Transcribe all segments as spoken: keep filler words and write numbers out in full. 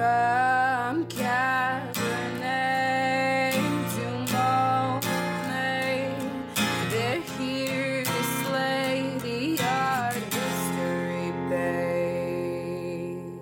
From Cabernet to Monet, they're here to slay the art history babes.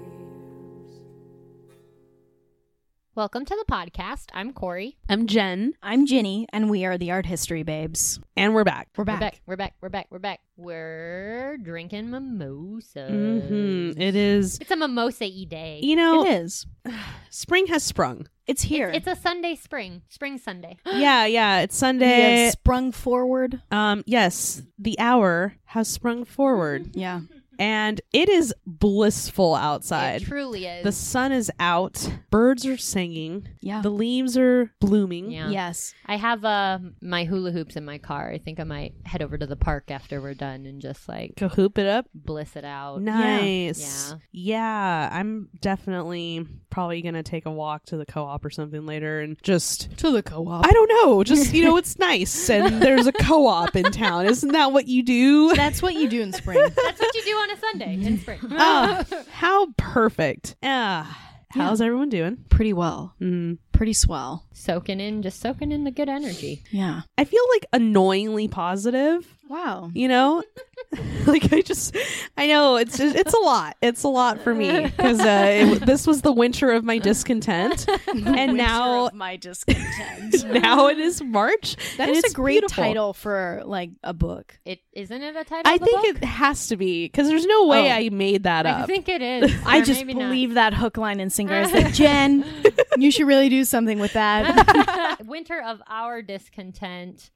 Welcome to the podcast. I'm Corey. I'm Jen. I'm Ginny, and we are the Art History Babes. And we're back. We're back. We're back. We're back. We're back. We're back. We're drinking mimosas. Mm-hmm. It is. It's a mimosa-y day. You know, It is. spring has sprung. It's here. It's a Sunday spring. Spring Sunday. yeah, yeah. It's We Sunday. have sprung forward. Um, yes, the hour has sprung forward, Yeah. and it is blissful It outside. truly is. The sun is out. Birds are singing. Yeah. The leaves are blooming. Yeah. Yes. I have uh, my hula hoops in my car. I think I might head over to the park after we're done and just like Go hoop it up. bliss it out. Nice. Yeah. Yeah, I'm definitely probably going to take a walk to the co-op or something later and just To the co-op. I don't know. Just, you know, it's nice. And there's a co-op in town. Isn't that what you do? That's what you do in spring. That's what you do on a Sunday in spring. Ah, how perfect. Ah, how's everyone doing? Pretty well. Mm. Pretty swell. Soaking in, just soaking in the good energy. Yeah. I feel like annoyingly positive, Wow. you know? Like I just, I know it's it's a lot. It's a lot for me because uh, it- this was the winter of my discontent, and now my discontent. now it is March. That and is it's a great beautiful. title for like a book. It isn't it a title? I of the think book? it has to be because there's no way Oh. I made that I up. think it is. I Or just maybe not. believe that hook, line, and sinker. I was like, Jen, you should really do something with that. Winter of Our Discontent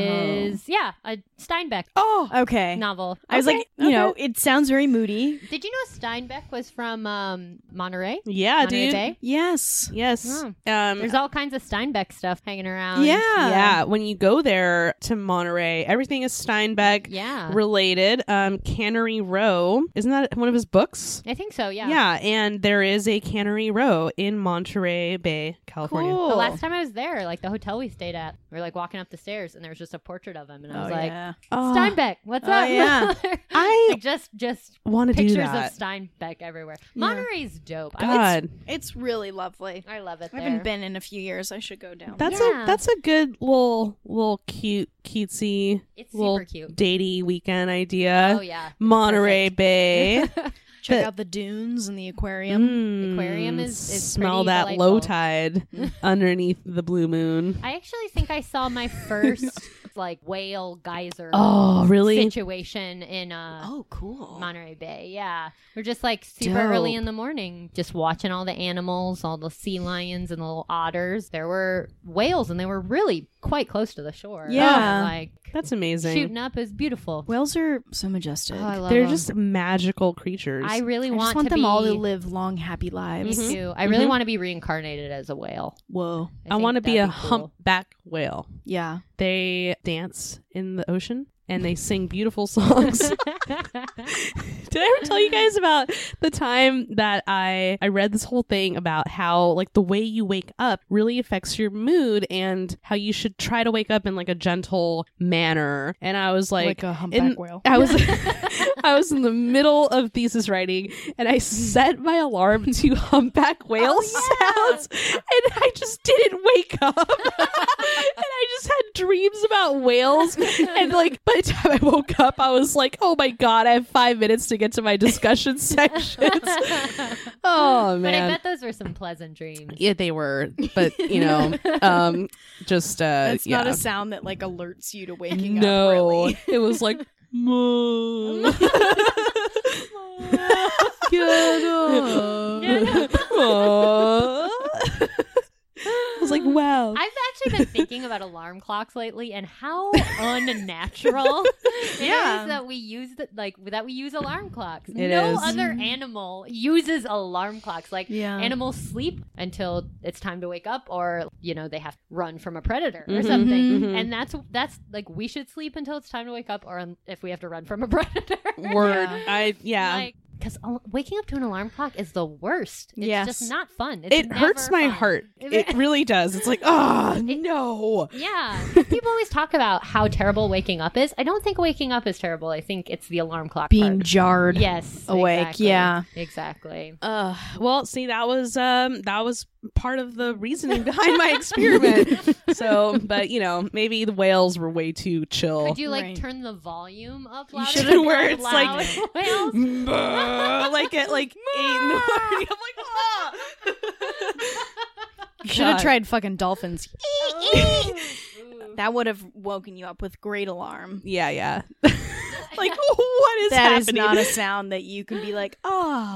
is yeah a Steinbeck oh, Okay. novel. I was Okay, like, you know, it sounds very moody. Did you know Steinbeck was from um, Monterey? yeah, Monterey dude. Bay? Yes. Yes. Oh. Um, There's all kinds of Steinbeck stuff hanging around. Yeah. yeah, when you go there to Monterey, everything is Steinbeck yeah. related. Um, Cannery Row, isn't that one of his books? I think so. Yeah. Yeah, and there is a Cannery Row in Monterey Bay, California. Cool. The last time I was there, like the hotel we stayed at, we were like walking up the stairs, and there was just a portrait of him, and I was Oh, like, yeah. Oh, Steinbeck, what's Oh, up? yeah. I like just just want to do pictures that. of Steinbeck everywhere. Yeah. Monterey's dope. I, God, It's really lovely. would, I love it I there. haven't been in a few years. I should go down. that's Yeah. a that's a good little little cute cutesy It's little super cute. datey weekend idea. Oh yeah, It's Monterey perfect. Bay. Check but- out the dunes and the aquarium. Mm, aquarium is- is smell pretty that delightful. low tide underneath the blue moon. I actually think I saw my first like whale geyser Oh, really? situation in uh Oh, cool. Monterey Bay. Yeah. We're just like super Dope. early in the morning, just watching all the animals, all the sea lions and the little otters. There were whales and they were really quite close to the shore. Yeah. Like That's amazing. shooting up is beautiful. Whales are so majestic. Oh, I love They're them. just magical creatures. I really I want, just want to them be, all to live long, happy Me lives. too. I really Mhm. want to be reincarnated as a whale. Whoa. I, think want to be a that'd cool. humpback whale. Yeah. They dance in the ocean and they sing beautiful songs. Did I ever tell you guys about the time that I I read this whole thing about how like the way you wake up really affects your mood and how you should try to wake up in like a gentle manner? And I was like, Like a humpback in- whale. I was I was in the middle of thesis writing and I set my alarm to humpback whale Oh, sounds and I just didn't wake up. And I just had dreams about whales and like by the time I woke up I was like, oh my god, I have five minutes to get to my discussion sections. Oh But I man. bet those were some pleasant dreams. Yeah, they were, but you know, um, just uh, That's yeah. not a sound that like alerts you to waking no, up. Really. it was like, Mom. Get up. Aw. I was like, wow. I've actually been thinking about alarm clocks lately and how unnatural it Yeah. is that we use the, like that we use alarm clocks. It no is. other animal uses alarm clocks. Like Yeah. animals sleep until it's time to wake up, or you know they have to run from a predator or Mhm, something. mhm. And that's that's like we should sleep until it's time to wake up, or um, if we have to run from a predator. Word. Yeah. I yeah. Like, because waking up to an alarm clock is the worst. It's Yes. just not fun. It's It hurts never my fun. heart. It really does. It's like, oh, no. Yeah, 'cause people always talk about how terrible waking up is. I don't think waking up is terrible. I think it's the alarm clock Being part. jarred. Yes, awake, exactly. yeah. exactly. Uh, well, see, that was um, that was part of the reasoning behind my experiment. So, but you know, maybe the whales were way too chill. Could you like Right. turn the volume up You louder? should than where how it's like- loud whales? Bah, like at like eight in the morning. I'm like, ah. You should have God. tried fucking dolphins. Ooh. That would have woken you up with great alarm. Yeah, yeah. Like, what is That is happening? not a sound that you can be like, oh.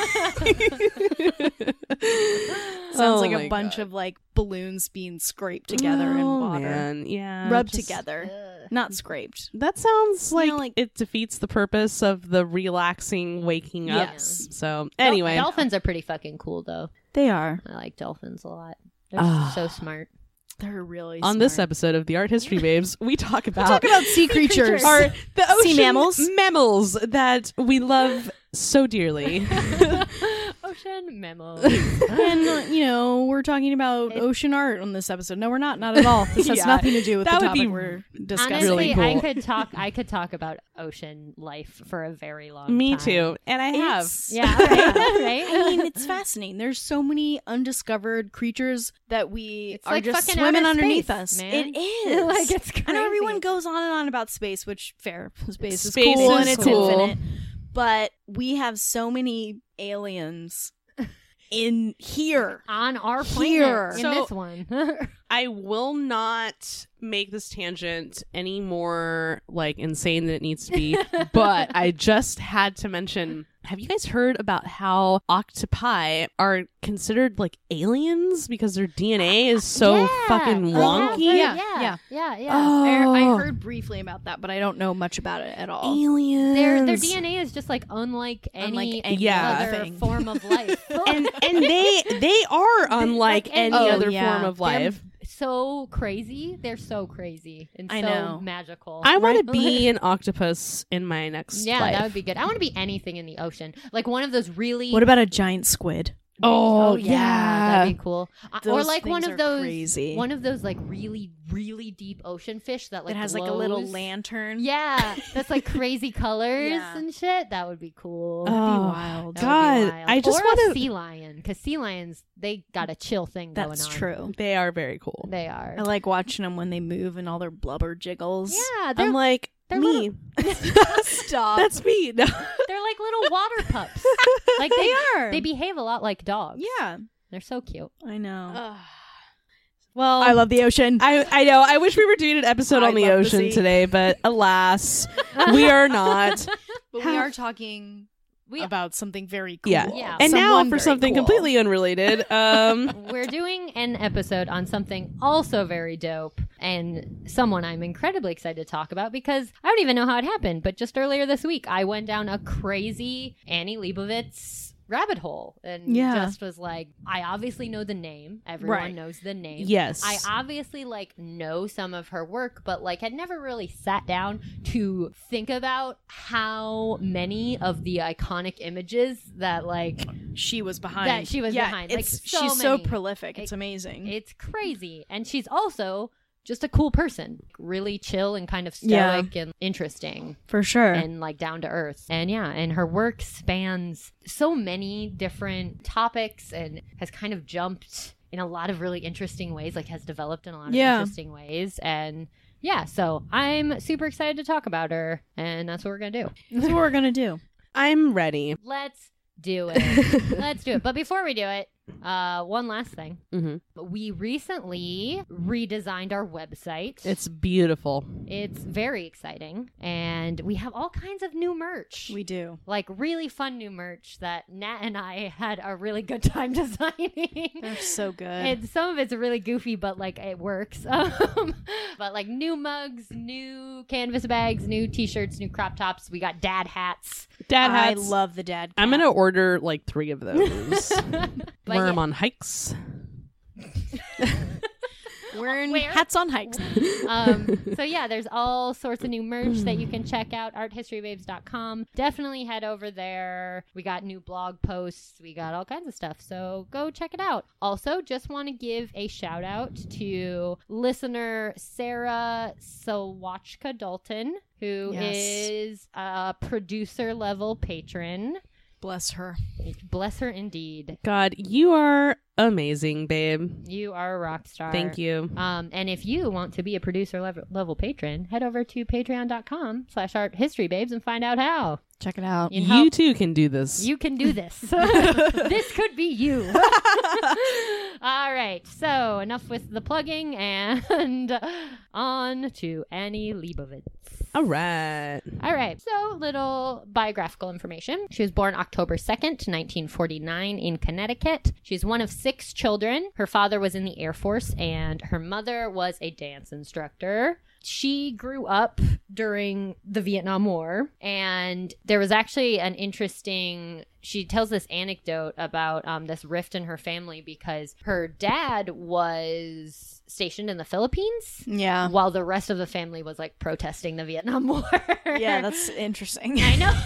Sounds Oh like my a bunch God. of like balloons being scraped together in Oh, water. man. Yeah, Rubbed just- together. Ugh. Not scraped. That sounds You like, know, like- it defeats the purpose of the relaxing waking up. Yes. So Dol- anyway, dolphins are pretty fucking cool though. They are. I like dolphins a lot. They're Ah. so smart. They're really on this smart. episode of the Art History Babes, we talk about Talk about sea creatures. our the ocean Sea mammals. mammals that we love so dearly. Ocean memos. and uh, you know, we're talking about It- ocean art on this episode. No, we're not. Not at all. This has Yeah, nothing to do with that the would be topic we're discussing. Honestly, Really cool. I could talk. I could talk about ocean life for a very long Me time. too, and I have. It's- Yeah, right. right? I mean, it's fascinating. There's so many undiscovered creatures that we It's are like just fucking swimming outer underneath space, us. man. It is. Like, it's I know everyone crazy. goes on and on about space, which fair. Space is Space cool is and it's cool. infinite. But we have so many aliens in here. on our planet Here. in So- this one. I will not make this tangent any more like insane than it needs to be, but I just had to mention, have you guys heard about how octopi are considered like aliens because their D N A is so Yeah. fucking Oh, wonky? yeah, Yeah, yeah, yeah. yeah, yeah. Oh, I I heard briefly about that, but I don't know much about it at all. aliens. Their their D N A is just like unlike any Unlike any Yeah. other thing. form of life. and and they they are unlike Like, any oh, other yeah. form of They're life. so crazy. They're so crazy and I so know. magical. I want Right? to be an octopus in my next Yeah, life. that would be good. I want to be anything in the ocean, like one of those really. What about a giant squid? Oh, yeah, yeah. that'd be cool. Uh, or Those like one things of are those, crazy. one of those like really, really deep ocean fish that like that has like a little glows. lantern. Yeah, that's like crazy colors Yeah. and shit. That would be cool. Oh, wild. That would be God, wild. I just or want a to. sea lion, because sea lions they got a chill thing going on. That's true. They are very cool. They are. I like watching them when they move and all their blubber jiggles. yeah, they're I'm like they're me. Stop. That's me. No. they're like little water pups. Like they they are. They behave a lot like dogs. Yeah, They're so cute. I know. Well, I love the ocean. I, I know. I wish we were doing an episode I on the love the ocean sea. today, but alas, we are not. but we are talking We- about something very cool. Yeah. Yeah. And now Someone for very something cool. completely unrelated. Um, We're doing an episode on something also very dope and someone I'm incredibly excited to talk about because I don't even know how it happened, but just earlier this week I went down a crazy Annie Leibovitz rabbit hole and Yeah. just was like, I obviously know the name. Everyone Right. knows the name. yes. I obviously like know some of her work, but like had never really sat down to think about how many of the iconic images that like She was behind. That she was yeah, behind, like, It's, so she's so many. prolific. It's It- amazing. it's crazy. And she's also just a cool person, really chill and kind of Yeah. stoic and interesting For sure. and like down to earth. And yeah, and her work spans so many different topics and has kind of jumped in a lot of really interesting ways, like has developed in a lot of Yeah. interesting ways. And yeah, so I'm super excited to talk about her, and that's what we're gonna do. That's what we're gonna do. I'm ready. Let's do it. Let's do it. But before we do it, uh, one last thing. Mhm. We recently redesigned our website. It's beautiful. It's very exciting, and we have all kinds of new merch. We do. like really fun new merch that Nat and I had a really good time designing. They're so good. And some of it's really goofy, but like it works. Um, but like new mugs, new canvas bags, new t-shirts, new crop tops. We got dad hats. Dad I hats. love the dad. I'm cap. gonna order like three of those. But Wear them yeah. on hikes. Wearing Where? hats on hikes. um, so yeah, there's all sorts of new merch that you can check out. art history babes dot com. Definitely head over there. We got new blog posts. We got all kinds of stuff. So go check it out. Also, just want to give a shout out to listener Sarah Sawachka Dalton, who Yes. is a producer level patron. Bless her. Bless her indeed. God, you are amazing, babe. You are a rock star. Thank you. Um, and if you want to be a producer level, level patron, head over to patreon.com slash art history babes and find out how. Check it out. You You, know, too can do this. you can do this. This could be you. All right. So enough with the plugging and on to Annie Leibovitz. All right. All right. So little biographical information. She was born October second, nineteen forty-nine in Connecticut. She's one of six children. Her father was in the Air Force and her mother was a dance instructor. She grew up during the Vietnam War, and there was actually an interesting, she tells this anecdote about um, this rift in her family because her dad was stationed in the Philippines Yeah. while the rest of the family was like protesting the Vietnam War. Yeah, that's interesting. I know.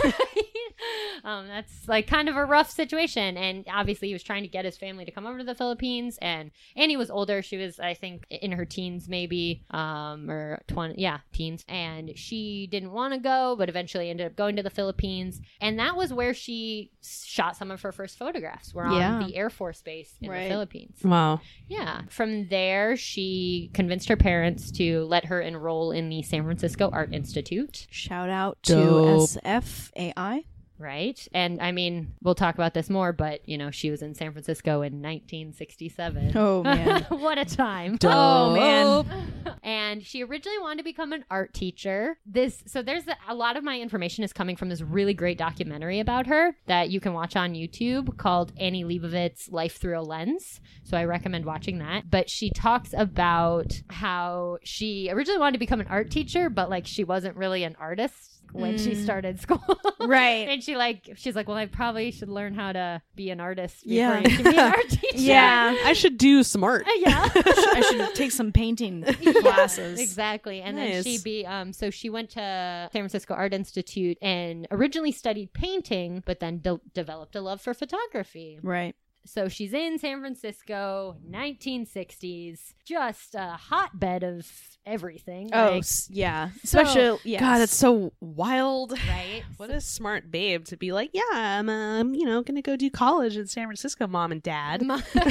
um, that's like kind of a rough situation. And obviously he was trying to get his family to come over to the Philippines. And Annie was older. She was, I think, in her teens maybe, um, or twenty, yeah, teens. And she didn't want to go, but eventually ended up going to the Philippines. And that was where she shot some of her first photographs, were on Yeah. the Air Force Base in Right. the Philippines. Wow. Yeah. From there, she convinced her parents to let her enroll in the San Francisco Art Institute. Shout out to Dope. S F A I. Right. And I mean, we'll talk about this more, but, you know, she was in San Francisco in nineteen sixty-seven. Oh, man. What a time. Oh, man. And she originally wanted to become an art teacher. This, so there's a, a lot of my information is coming from this really great documentary about her that you can watch on YouTube called Annie Leibovitz Life Through a Lens. So I recommend watching that. But she talks about how she originally wanted to become an art teacher, but like she wasn't really an artist when she Mm. started school. Right. And she like, she's like, well, I probably should learn how to be an artist before Yeah. you can be an art teacher. Yeah. I should do some art. Yeah. I should take some painting classes. Exactly. And Nice. then she be um so she went to San Francisco Art Institute and originally studied painting, but then de- developed a love for photography. Right. So she's in San Francisco, nineteen sixties, just a hotbed of everything. Oh, like, s- yeah. So- Especially, yes. God, that's so wild. right. What a smart babe to be like, yeah, I'm, um, you know, gonna go do college in San Francisco, mom and dad.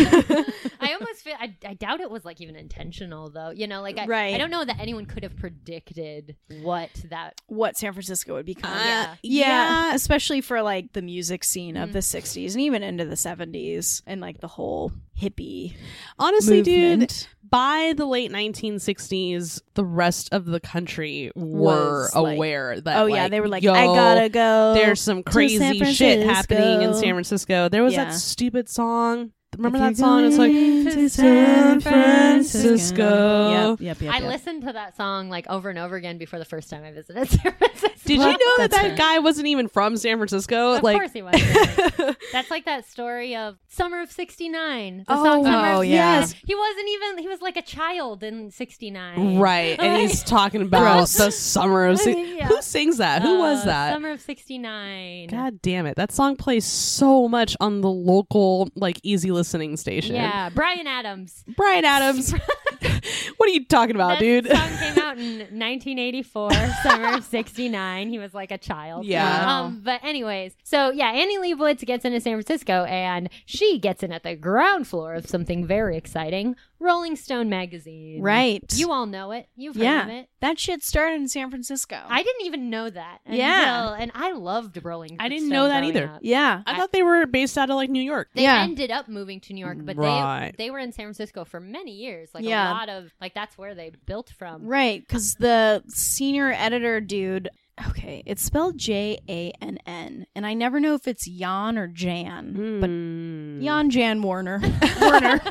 I almost feel I, I doubt it was like even intentional though. You know, like I, Right. I don't know that anyone could have predicted what that. what San Francisco would become. Uh, yeah. Yeah, especially for like the music scene of Mm. the sixties and even into the seventies and like the whole hippie Honestly, dude, movement. by the late nineteen sixties, the rest of the country were Was, like- aware that. Oh yeah, like, they were like, yo, I gotta go. There's some to crazy San shit happening in Francisco. San Francisco. There was Yeah. that stupid song. Remember If that you're song? It's like going to San San Francisco. Yep, yep, yep. I yep. listened to that song like over and over again before the first time I visited San Francisco. Did Well, you know that that's that fair. guy wasn't even from San Francisco? Of like, course he was. Right? That's like that story of Summer of sixty-nine. The Oh, song Summer oh, of yeah. sixty-nine. He wasn't even, he was like a child in sixty-nine. right, and he's talking about Gross. the summer of. Si- Yeah. Who sings that? Who was Uh, that? Summer of sixty-nine. God damn it! That song plays so much on the local, like, easy listening station. Yeah, Brian Adams. Brian Adams. What are you talking about, that dude? song came out in nineteen eighty-four, summer of sixty-nine. He was like a child. Yeah. Wow. Um, but anyways, so yeah, Annie Leibovitz gets into San Francisco and she gets in at the ground floor of something very exciting, Rolling Stone magazine. Right. You all know it. You've heard yeah. of it. That shit started in San Francisco. I didn't even know that. Until, Yeah. And I loved Rolling I didn't Stone know that growing either. up. yeah. I thought they were based out of like New York. They Yeah. ended up moving to New York, but Right. they they were in San Francisco for many years. Like Yeah. a lot of like that's where they built from. Right, because the senior editor dude, okay, it's spelled J A N N, and I never know if it's Jan or Jan, but Mm. Jan Jan Warner. Warner.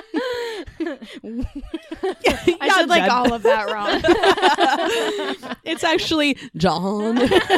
I said like Jan. all of that wrong. It's actually John.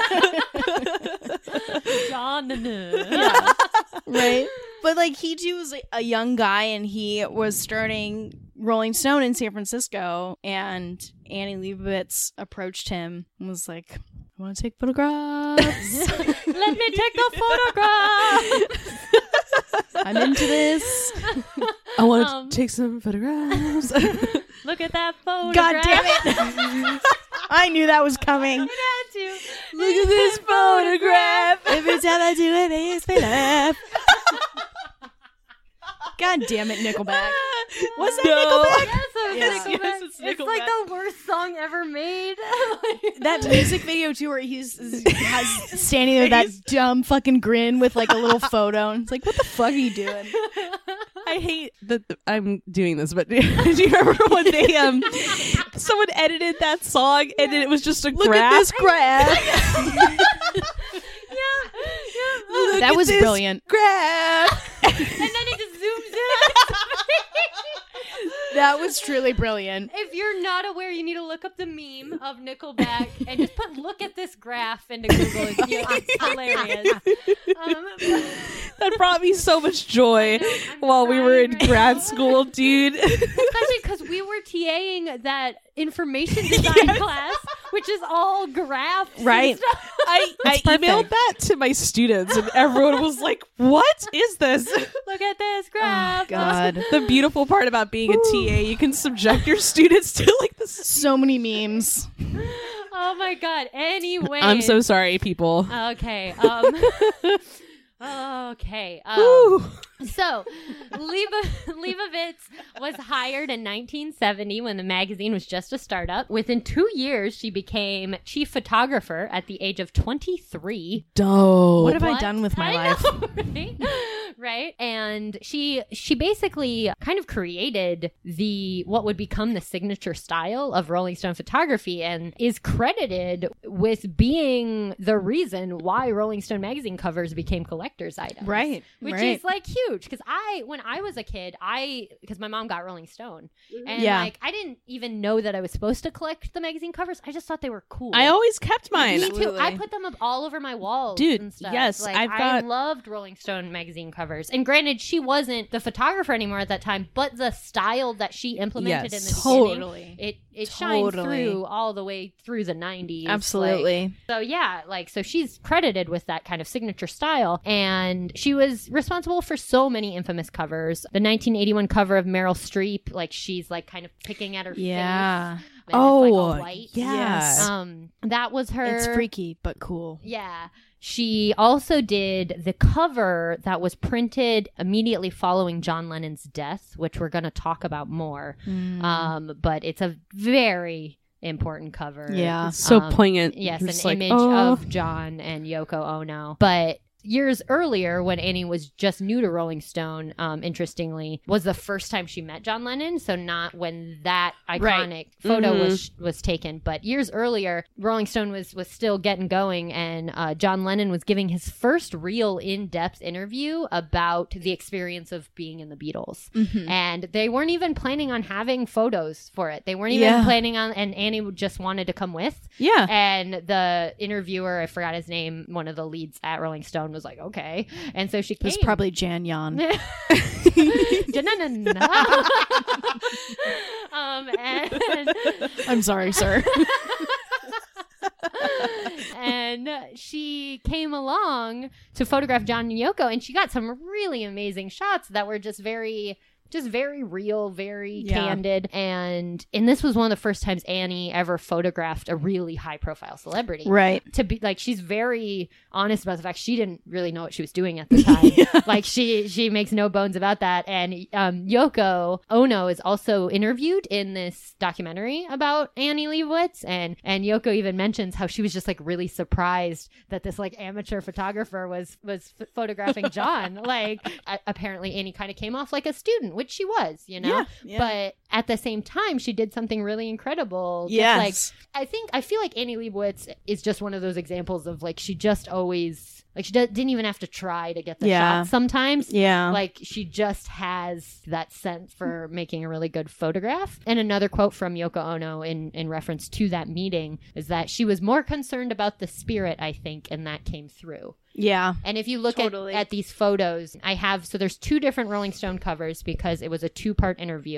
John. Yeah. Right? But like he too was like, a young guy and he was starting Rolling Stone in San Francisco, and Annie Leibovitz approached him and was like, I want to take photographs. Let me take a photograph. I'm into this. I want to Um, take some photographs. Look at that photograph. God damn it. I knew that was coming. It had to. Look at this photograph. Every time I do it, it makes me laugh. God damn it, Nickelback. Was that No. Nickelback? Yes, it was Yes, Nickelback. yes, it's It's like Nickelback. the worst song ever made. That music video too, where he's has standing there with that dumb fucking grin with like a little photo, and it's like, what the fuck are you doing? I hate that th- I'm doing this, but do you remember when they um someone edited that song and it was just a Look graph? at this graph. yeah, yeah. Look That at was this brilliant. graph. And then it just zooms in. That was truly brilliant. If you're not aware, you need to look up the meme of Nickelback and just put "look at this graph" into Google. It's, yeah, it's hilarious. Um, That brought me so much joy I'm while we were in crying right grad now. school, dude. Especially because we were TAing that information design class, which is all graphs, and Right. stuff. I, I perfect. emailed that to my students and everyone was like, what is this? Look at this graph. Oh, God. The beautiful part about being a T A, you can subject your students to like this. So many memes. Oh my god. Anyway, I'm so sorry, people. okay. Um, okay. Um, Woo. So, Leiba- Leibovitz was hired in nineteen seventy when the magazine was just a startup. Within two years, she became chief photographer at the age of twenty-three. Dope. What have I What? done with my I life? know, right? Right? And she she basically kind of created the what would become the signature style of Rolling Stone photography and is credited with being the reason why Rolling Stone magazine covers became collector's items. Right. Which right. is like huge because I when I was a kid, I because my mom got Rolling Stone. And Yeah. like I didn't even know that I was supposed to collect the magazine covers. I just thought they were cool. I always kept mine. Me too. Absolutely. I put them up all over my walls, Dude, and stuff. yes, like, I've I got- loved Rolling Stone magazine covers. And granted, she wasn't the photographer anymore at that time, but the style that she implemented Yes. in the beginning, Totally. it it shined Totally. through all the way through the nineties. like- Absolutely. so yeah, like so she's credited with that kind of signature style, and she was responsible for so many infamous covers. The nineteen eighty-one cover of Meryl Streep, like she's like kind of picking at her Yeah. face. and it's, like, all Oh, white. yeah. Yes. Um, that was her. It's freaky, but cool. Yeah. She also did the cover that was printed immediately following John Lennon's death, which we're going to talk about more. Mm. Um, but it's a very important cover. Yeah. It's so Um, poignant. Yes, You're an just like, image oh. of John and Yoko Ono. But years earlier, when Annie was just new to Rolling Stone, um, interestingly, was the first time she met John Lennon. So not when that iconic photo Mhm. was was taken, but years earlier, Rolling Stone was was still getting going, and uh, John Lennon was giving his first real in depth interview about the experience of being in the Beatles. Mhm. And they weren't even planning on having photos for it. They weren't even Yeah. planning on, and Annie just wanted to come with. Yeah. And the interviewer, I forgot his name, one of the leads at Rolling Stone, was like, okay. And so she It came. was probably Jan Yan. Ja-na-na-na. um, and, I'm sorry, sir. and she came along to photograph John and Yoko, and she got some really amazing shots that were just very just very real, very Yeah. candid. And and this was one of the first times Annie ever photographed a really high profile celebrity. Right. To be like, she's very honest about the fact she didn't really know what she was doing at the time. Yeah. Like she she makes no bones about that. And um, Yoko Ono is also interviewed in this documentary about Annie Leibovitz, and and Yoko even mentions how she was just like really surprised that this like amateur photographer was was f- photographing John. Like a- apparently Annie kind of came off like a student, which she was, you know. Yeah, yeah. But at the same time, she did something really incredible. Just, Yes. like I think I feel like Annie Leibovitz is just one of those examples of like she just always like she d- didn't even have to try to get the Yeah. shots sometimes. Yeah. Like she just has that sense for making a really good photograph. And another quote from Yoko Ono in in reference to that meeting is that she was more concerned about the spirit, I think, and that came through. yeah. And if you look Totally. at, at these photos, I have, so there's two different Rolling Stone covers because it was a two part interview.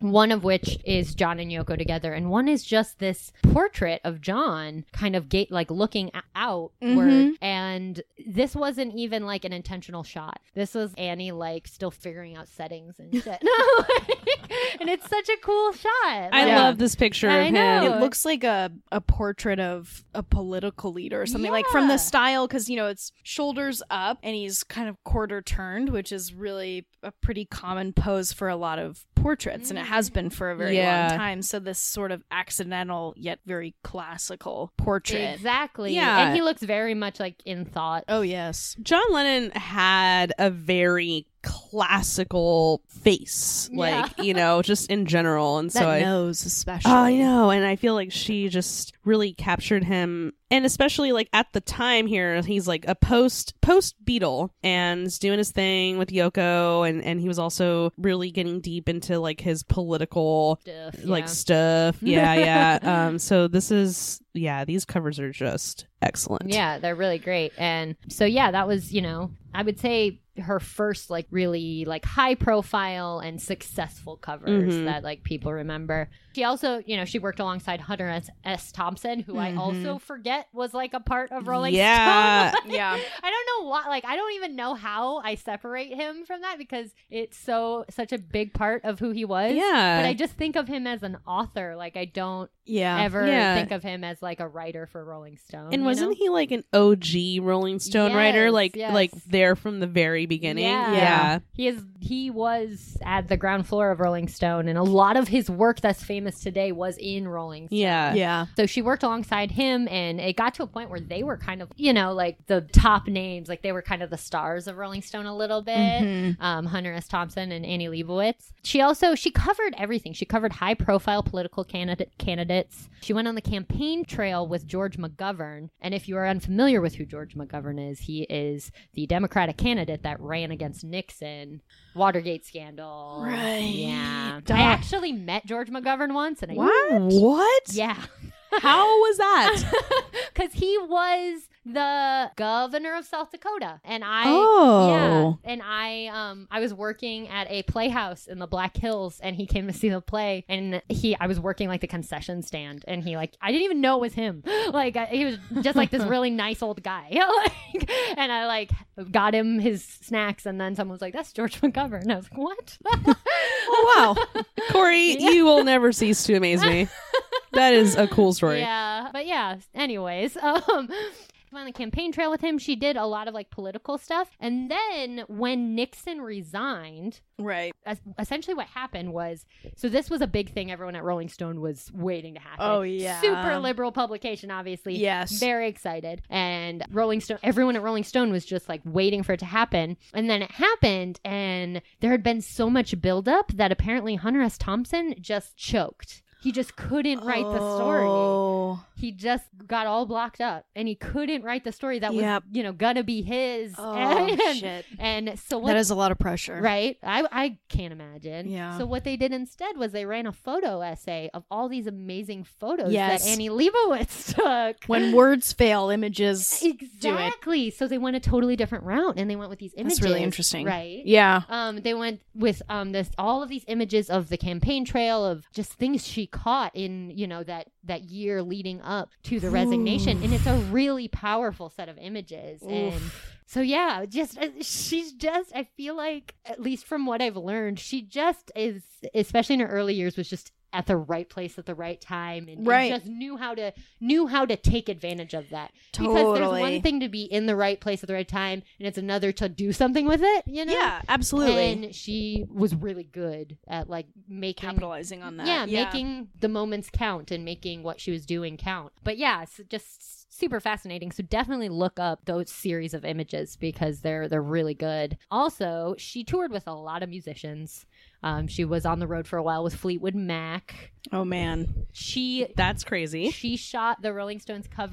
one of which is John and Yoko together, and one is just this portrait of John kind of gate like looking a- outward. Mhm. And this wasn't even like an intentional shot. This was Annie like still figuring out settings and shit. No, and it's such a cool shot. I Yeah. love this picture I of know. him. It looks like a, a portrait of a political leader or something, like from Yeah. the style, because, you know, it's shoulders up and he's kind of quarter turned, which is really a pretty common pose for a lot of portraits, and it has been for a very Yeah. long time. So this sort of accidental yet very classical portrait. Exactly. Yeah. And he looks very much like in thought. Oh, yes. John Lennon had a very classical face, like, Yeah. you know, just in general. And so That I, nose, especially. oh, I know. And I feel like she just really captured him. And especially like at the time here, he's like a post post Beatle and is doing his thing with Yoko. And, and he was also really getting deep into like his political Stuff, like yeah. stuff. Yeah, yeah. um, so this is, yeah, these covers are just excellent. Yeah, they're really great. And so, yeah, that was, you know, I would say her first like really like high profile and successful covers Mhm. that like people remember. She also, you know, she worked alongside Hunter S. S. Thompson, who I Mhm. also forget was like a part of Rolling Yeah. Stone. Yeah. I don't know why, like I don't even know how I separate him from that because it's so such a big part of who he was. Yeah. But I just think of him as an author. Like I don't Yeah. ever Yeah. think of him as like a writer for Rolling Stone. And you wasn't know? he like an O G Rolling Stone Yes, writer, like yes. like there from the very beginning? Yeah. Yeah. He is he was at the ground floor of Rolling Stone, and a lot of his work that's famous today was in Rolling Stone. Yeah. Yeah. So she worked alongside him, and it got to a point where they were kind of, you know, like the top names, like they were kind of the stars of Rolling Stone a little bit. Mhm. Um, Hunter S. Thompson and Annie Leibovitz. She also she covered everything. She covered high profile political candidate candidates. She went on the campaign trail with George McGovern, and if you are unfamiliar with who George McGovern is, he is the Democratic candidate that ran against Nixon. Watergate scandal. Right. Yeah. Duh. I actually met George McGovern once, and I What? yeah. How was that? Because he was the governor of South Dakota, and I, Oh. yeah, and I, um, I was working at a playhouse in the Black Hills, and he came to see the play, and he, I was working like the concession stand, and he like, I didn't even know it was him, like I, he was just like this really nice old guy, like, and I like got him his snacks, and then someone was like, "That's George McGovern," and I was like, "What?" Oh wow, Corey, Yeah. you will never cease to amaze me. That is a cool story. Yeah, but yeah. Anyways, um, on the campaign trail with him, she did a lot of like political stuff, and then when Nixon resigned, Right. es- essentially what happened was, so this was a big thing everyone at Rolling Stone was waiting to happen. Oh, yeah. Super liberal publication, obviously. Yes. Very excited. And Rolling Stone, everyone at Rolling Stone was just like waiting for it to happen. And then it happened, and there had been so much buildup that apparently Hunter S. Thompson just choked. He just couldn't write the story. Oh. He just got all blocked up, and he couldn't write the story that Yep. was, you know, gonna be his. Oh, and, shit. And so what? That is a lot of pressure. Right? I I can't imagine. Yeah. So what they did instead was they ran a photo essay of all these amazing photos Yes. that Annie Leibovitz took. When words fail, images do it. Exactly. So they went a totally different route, and they went with these images. That's really interesting. Right? Yeah. Um, they went with um this all of these images of the campaign trail of just things she caught in, you know, that that year leading up to the resignation, and it's a really powerful set of images. And so yeah, just uh, she's just, I feel like, at least from what I've learned, she just is, especially in her early years, was just at the right place at the right time, and, and Right. just knew how to knew how to take advantage of that. Because there's Totally. one thing to be in the right place at the right time, and it's another to do something with it, you know? Yeah, absolutely. And she was really good at like making Capitalizing on that. yeah, making the moments count and making what she was doing count. But yeah, so just super fascinating. So definitely look up those series of images because they're they're really good. Also, she toured with a lot of musicians. Um, she was on the road for a while with Fleetwood Mac. Oh, man. She That's crazy. she shot the Rolling Stones cover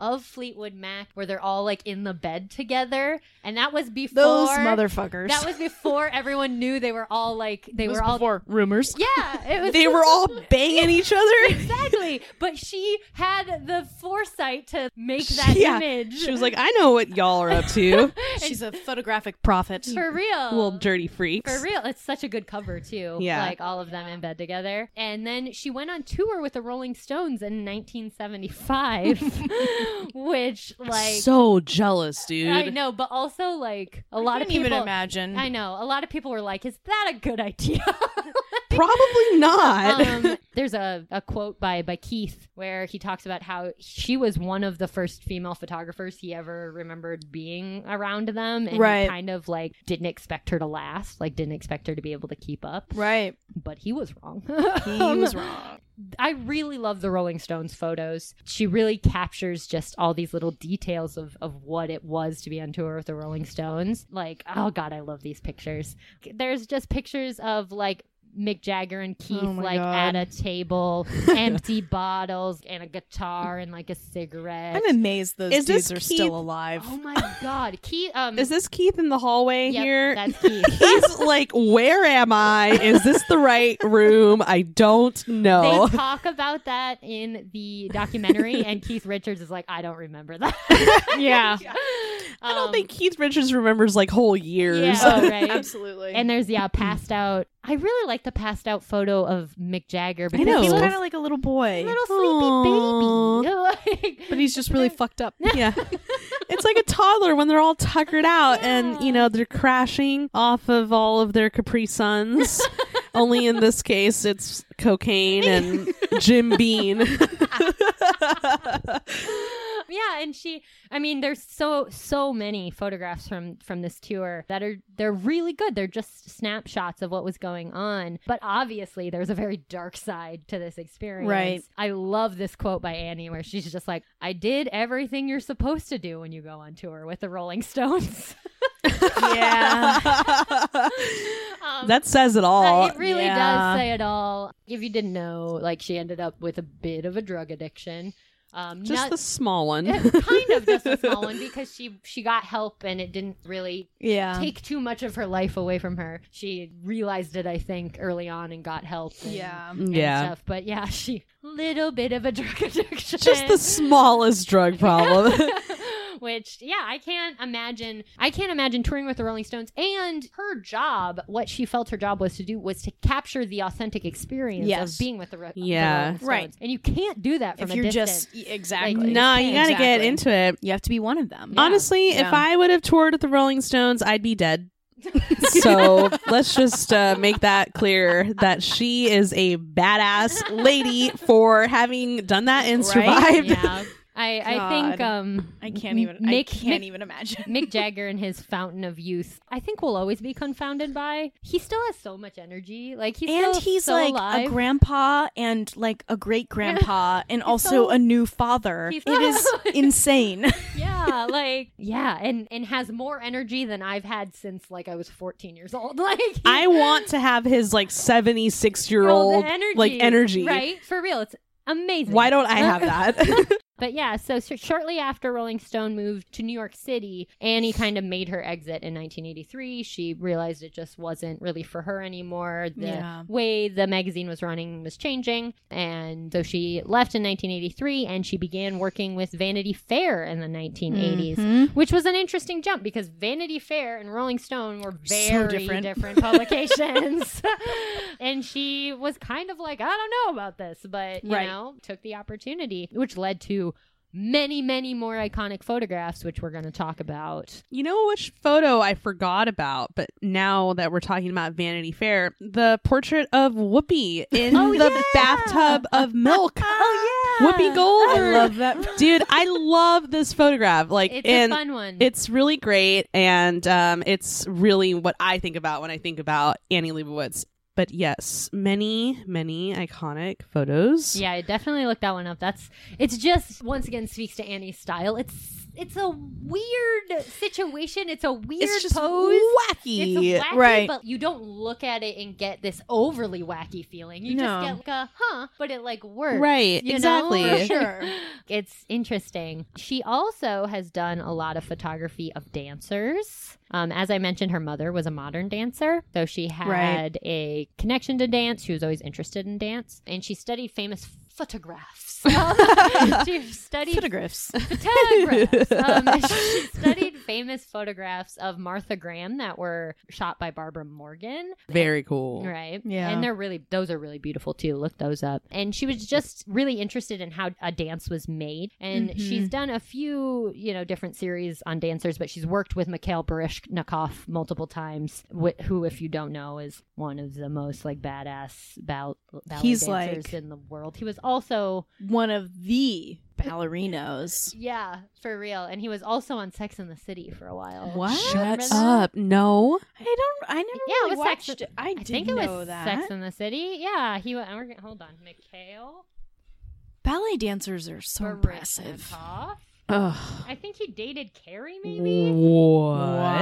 of Fleetwood Mac where they're all like in the bed together, and that was before Those motherfuckers. That was before everyone knew they were all like they It was were all before rumors. yeah. It was They were all banging each other. exactly, but she had the foresight to make that Yeah. image. She was like, I know what y'all are up to. She's a photographic prophet. for real, Little dirty freaks. For real, it's such a good cover too. Yeah. Like all of them in bed together. And then she went on tour with the Rolling Stones in nineteen seventy-five, which like So jealous, dude. I know, but also like a lot I of can't people. even imagine. I know a lot of people were like, "Is that a good idea?" Probably not. um, there's a, a quote by by Keith where he talks about how she was one of the first female photographers he ever remembered being around them, and Right. he kind of like didn't expect her to last, like didn't expect her to be able to keep up. Right. But he was wrong. He was wrong. I really love the Rolling Stones photos. She really captures just all these little details of, of what it was to be on tour with the Rolling Stones. Like, oh God, I love these pictures. There's just pictures of like Mick Jagger and Keith Oh my like God. at a table, empty bottles and a guitar and like a cigarette. I'm amazed those Is dudes this are Keith- still alive. Oh my God, Keith. Um, Is this Keith in the hallway yep, here? That's Keith. He's like, where am I? Is this the right room? I don't know. They talk about that in the documentary, and Keith Richards is like, I don't remember that. Yeah. I don't Um, think Keith Richards remembers like whole years. Yeah, oh, right. Absolutely. And there's yeah, passed out. I really like the passed out photo of Mick Jagger because know. he he's was kind of like a little boy, a little Aw. sleepy baby. Like- but he's just really fucked up. Yeah. It's like a toddler when they're all tuckered out and, you know, they're crashing off of all of their Capri Suns. Only in this case, it's cocaine and Jim Beam. yeah, and she I mean there's so so many photographs from from this tour that are they're really good. They're just snapshots of what was going on, but obviously there's a very dark side to this experience. Right. I love this quote by Annie where she's just like, I did everything you're supposed to do when you go on tour with the Rolling Stones. Yeah. Um, That says it all. it really Yeah. does say it all. If you didn't know, like she ended up with a bit of a drug addiction. Um, Just not- the small one. kind of just a small one because she she got help and it didn't really Yeah. take too much of her life away from her. She realized it, I think, early on and got help. And, Yeah. and Yeah. stuff. But yeah, she little bit of a drug addiction. Just the smallest drug problem. Which, yeah, I can't imagine. I can't imagine touring with the Rolling Stones. And her job, what she felt her job was to do, was to capture the authentic experience Yes. of being with the, Ro- Yeah. the Rolling Stones. Right. And you can't do that from If a you're distance. just exactly. Nah, you gotta get Exactly. into it. You have to be one of them. Honestly, Yeah. if I would have toured with the Rolling Stones, I'd be dead. So let's just uh, make that clear that she is a badass lady for having done that and Right? survived. Yeah. I, I think God. um I can't even. Mick, I can't Mick, even imagine. Mick Jagger and his fountain of youth, I think we'll always be confounded by. He still has so much energy. Like he's and still he's so like alive. a grandpa and like a great grandpa and also so- a new father. he's It is so- insane. yeah, like yeah, and and has more energy than I've had since like I was fourteen years old. Like he- I want to have his like seventy-six year old energy, like energy. right? For real, it's amazing. Why don't I have that? But yeah, so, so shortly after Rolling Stone moved to New York City, Annie kind of made her exit in nineteen eighty-three. She realized it just wasn't really for her anymore. The Yeah. way the magazine was running was changing. And so she left in nineteen eighty-three and she began working with Vanity Fair in the nineteen eighties, Mhm. which was an interesting jump because Vanity Fair and Rolling Stone were very different. different publications. And she was kind of like, I don't know about this, but, you Right. know, took the opportunity, which led to many, many more iconic photographs, which we're going to talk about. You know which photo I forgot about, but now that we're talking about Vanity Fair, the portrait of Whoopi in Oh, the yeah. bathtub of milk. Oh, yeah. Whoopi Goldberg. I love that. Dude, I love this photograph. Like, It's and a fun one. it's really great, and um, it's really what I think about when I think about Annie Leibovitz. But yes, many, many iconic photos. Yeah, I definitely looked that one up. That's it's just once again speaks to Annie's style. It's it's a weird situation. It's a weird It's just pose. wacky. It's wacky, Right. but you don't look at it and get this overly wacky feeling. You No. just get like a huh, but it like works. Right, you know? exactly. For sure. It's interesting. She also has done a lot of photography of dancers. Um, as I mentioned, her mother was a modern dancer, so she had Right. a connection to dance. She was always interested in dance, and she studied famous photographs. she studied Photographs. photographs. Um, she studied famous photographs of Martha Graham that were shot by Barbara Morgan. Very cool. Right. Yeah. And they're really, those are really beautiful too. Look those up. And she was just really interested in how a dance was made. And Mhm. she's done a few, you know, different series on dancers, but she's worked with Mikhail Baryshnikov multiple times, wh- who, if you don't know, is one of the most like badass ball- ballet He's, dancers like- in the world. He was also, One of the ballerinos. yeah, for real. And he was also on Sex and the City for a while. What? Remember Shut that? up. No. I don't. I never Yeah, really it was Sex- watched it. I, I didn't think it was know that. Sex in the City. Yeah, he was. We're gonna, hold on, Mikhail Ballet dancers are so impressive. Baryshnikov. Ugh. I think he dated Carrie, maybe. What?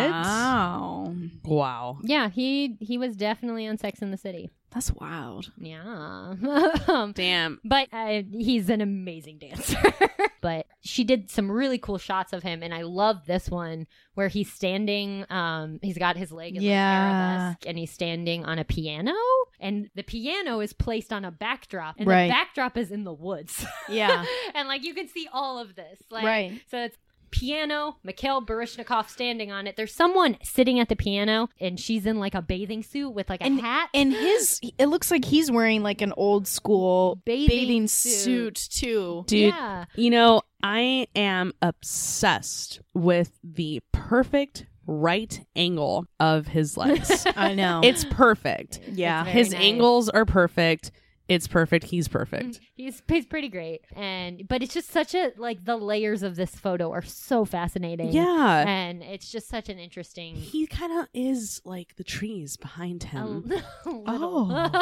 Wow. Wow. Yeah, he he was definitely on Sex in the City. That's wild. Yeah, um, Damn. but uh, he's an amazing dancer. But she did some really cool shots of him, and I love this one where he's standing. Um, he's got his leg in Yeah. the arabesque, and he's standing on a piano, and the piano is placed on a backdrop, and Right. the backdrop is in the woods. Yeah. And like you can see all of this, like, Right. So it's piano, Mikhail Baryshnikov standing on it. There's someone sitting at the piano, and she's in like a bathing suit with like a And- hat. And his, it looks like he's wearing like an old school Bathing bathing, suit. suit. too. Dude, Yeah. you know, I am obsessed with the perfect right angle of his legs. I know. It's perfect. yeah. It's very His nice. angles are perfect. It's perfect. He's perfect. He's he's pretty great, and but it's just such a like the layers of this photo are so fascinating. Yeah. and it's just such an interesting. He kind of is like the trees behind a him. little- um,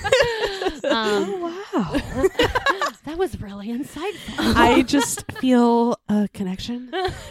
Oh, wow. that was really insightful. I just feel a connection.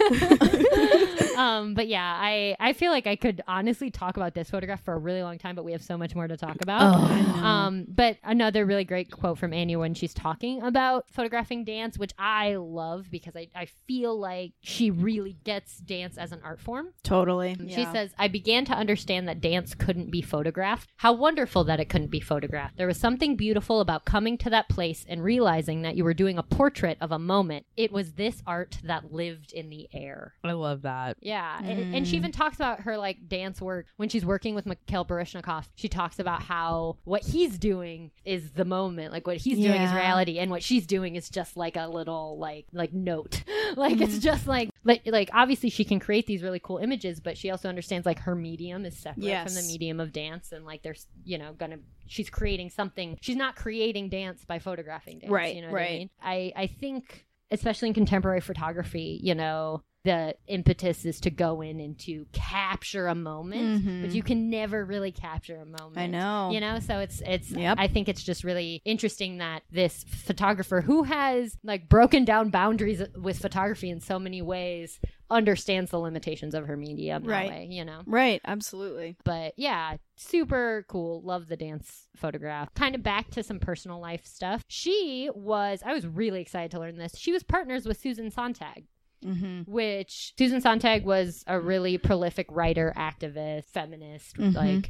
um, but yeah, I I feel like I could honestly talk about this photograph for a really long time, but we have so much more to talk about. Oh. Um, but another really great quote from Annie when she's talking about photographing dance, which I love because I, I feel like she really gets dance as an art form. Totally. She says, I began to understand that dance couldn't be photographed. How wonderful that it couldn't be photographed. There was something beautiful about coming to that place and realizing that you were doing a portrait of a moment. It was this art that lived in the air. I love that. Yeah. And, and she even talks about her like dance work when she's working with Mikhail Baryshnikov. She talks about how what he's doing is the moment, like what he's doing is Yeah. reality, and what she's doing is just like a little like like note. Like it's just like like like obviously she can create these really cool images, but she also understands like her medium is separate Yes. from the medium of dance, and like there's you know gonna she's creating something. She's not creating dance by photographing dance. Right, You know what right. I mean? I I think especially in contemporary photography, you know, the impetus is to go in and to capture a moment, Mhm. but you can never really capture a moment. I know. You know, so it's it's Yep. I think it's just really interesting that this photographer who has like broken down boundaries with photography in so many ways understands the limitations of her medium that Right. way, you know. Right. Absolutely. But yeah, super cool. Love the dance photograph. Kind of back to some personal life stuff. She was, I was really excited to learn this. She was partners with Susan Sontag, Mm-hmm. which Susan Sontag was a really prolific writer, activist, feminist, Mhm. like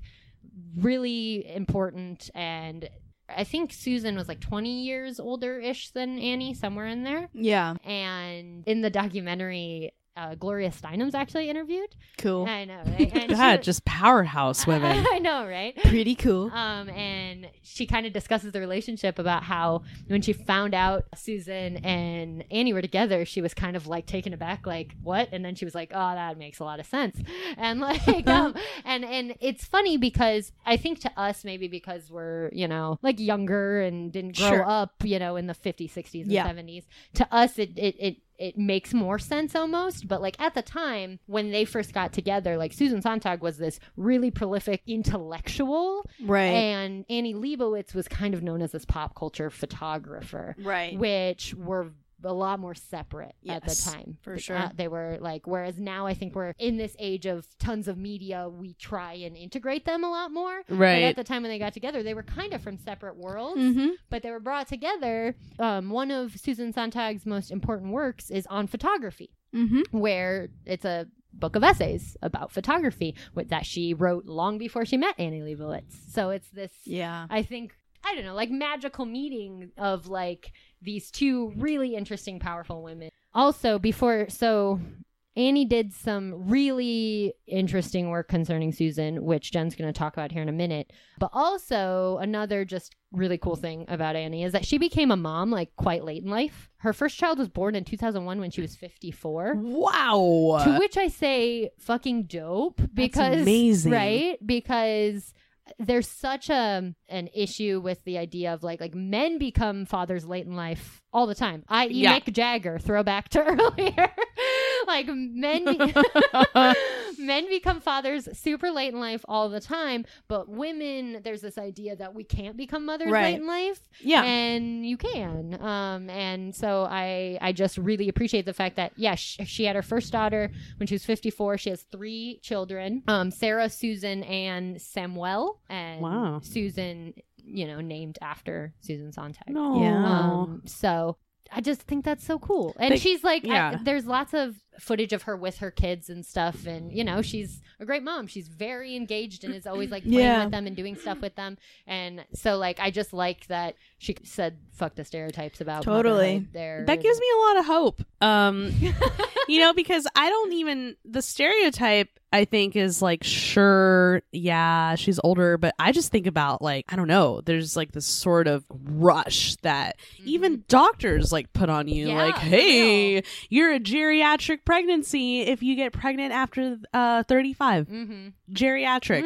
really important. And I think Susan was like twenty years older ish than Annie, somewhere in there. Yeah. And in the documentary, uh, Gloria Steinem's actually interviewed. Cool. I know, right? And she God, was- just powerhouse women. I know, right? Pretty cool. Um, and she kind of discusses the relationship about how when she found out Susan and Annie were together, she was kind of like taken aback, like what? And then she was like, "Oh, that makes a lot of sense." And like, um, and and it's funny because I think to us maybe because we're you know like younger and didn't grow Sure. up you know in the fifties, sixties, and Yeah. seventies. To us, it it it. It makes more sense almost, but like at the time when they first got together, like Susan Sontag was this really prolific intellectual, Right. and Annie Leibovitz was kind of known as this pop culture photographer, Right. which were a lot more separate at the Yes, time. for Uh, sure. they were like, whereas now I think we're in this age of tons of media, we try and integrate them a lot more. But Right. at the time when they got together, they were kind of from separate worlds, Mm-hmm. but they were brought together. Um, one of Susan Sontag's most important works is on photography, Mm-hmm. where it's a book of essays about photography with, that she wrote long before she met Annie Leibovitz. So it's this, Yeah. I think, I don't know, like magical meeting of like these two really interesting, powerful women. Also, before, so Annie did some really interesting work concerning Susan, which Jen's going to talk about here in a minute. But also, another just really cool thing about Annie is that she became a mom like quite late in life. Her first child was born in two thousand one when she was fifty-four. Wow. To which I say fucking dope because amazing. right? Because there's such a an issue with the idea of like like men become fathers late in life all the time. that is. Yeah. Mick Jagger, throwback to earlier. Like men be- men become fathers super late in life all the time, but women, there's this idea that we can't become mothers Right. late in life. Yeah. And you can. Um, and so I, I just really appreciate the fact that, yeah, sh- she had her first daughter when she was fifty-four. She has three children, um, Sarah, Susan, and Samuel. And Wow. Susan, you know, named after Susan Sontag. No. Yeah. Um, so I just think that's so cool. And They- she's like, I- yeah. there's lots of footage of her with her kids and stuff. And, you know, she's a great mom. She's very engaged and is always like playing Yeah. with them and doing stuff with them. And so, like, I just like that she said, fuck the stereotypes about Totally. motherhood there. That gives me a lot of hope. Um, you know, because I don't even, the stereotype I think is like, sure, yeah, she's older, but I just think about like, I don't know, there's like this sort of rush that even doctors like put on you, Yeah, like, for hey, real. you're a geriatric pregnancy if you get pregnant after uh thirty-five. Mm-hmm. Geriatric.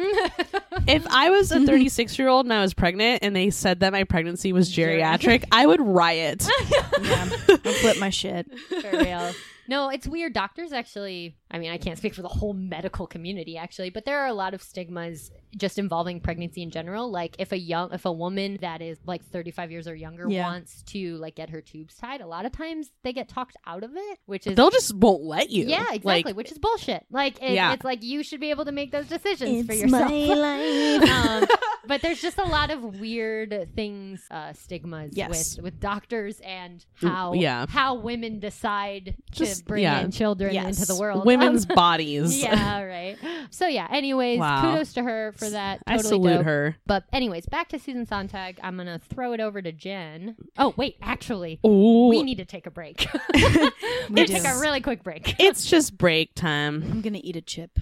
If I was a thirty-six year old and I was pregnant and they said that my pregnancy was geriatric, I would riot. Yeah. I'll flip my shit. For real. No, it's weird. Doctors actually, I mean, I can't speak for the whole medical community actually, but there are a lot of stigmas just involving pregnancy in general. Like if a young, if a woman that is like thirty-five years or younger Yeah. wants to like get her tubes tied, a lot of times they get talked out of it, which is They'll just won't let you. yeah, exactly, Like, which is bullshit. Like it, Yeah. it's like you should be able to make those decisions for It's yourself. my life. um, but there's just a lot of weird things, uh, stigmas Yes. with with doctors and how yeah. how women decide Just- to bring yeah. in children Yes. into the world. women's Um, bodies. yeah, right. So yeah. Anyways, Wow. kudos to her for that. I Totally salute dope. her. But anyways, back to Susan Sontag. I'm gonna throw it over to Jen. Oh wait, actually, Ooh. we need to take a break. We we do. take a really quick break. It's just break time. I'm gonna eat a chip.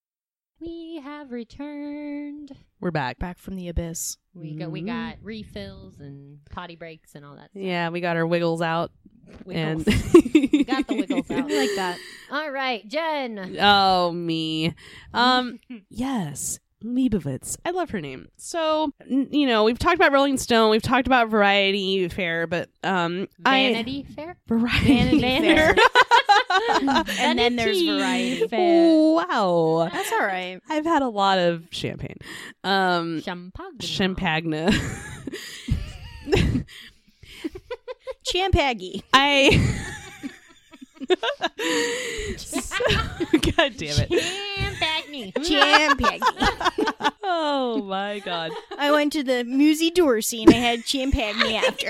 We have returned. We're back. Back from the abyss. We got we Mhm. got refills and potty breaks and all that. Stuff. Yeah, we got our wiggles out. Wiggles. And Got the wiggles out. I like that. All right, Jen. Oh, me. Um, yes. Leibovitz. I love her name. So, n- you know, we've talked about Rolling Stone, we've talked about Variety Fair, but um Vanity Fair. I Variety Vanity Fair. And then there's Vanity variety. Fair. Wow. That's all right. I've had a lot of champagne. Um Champagne. Champagne. Champaggy. I God damn it. Champagne. Champagny. Oh my god. I went to the Musi Dorsey and I had champagny after.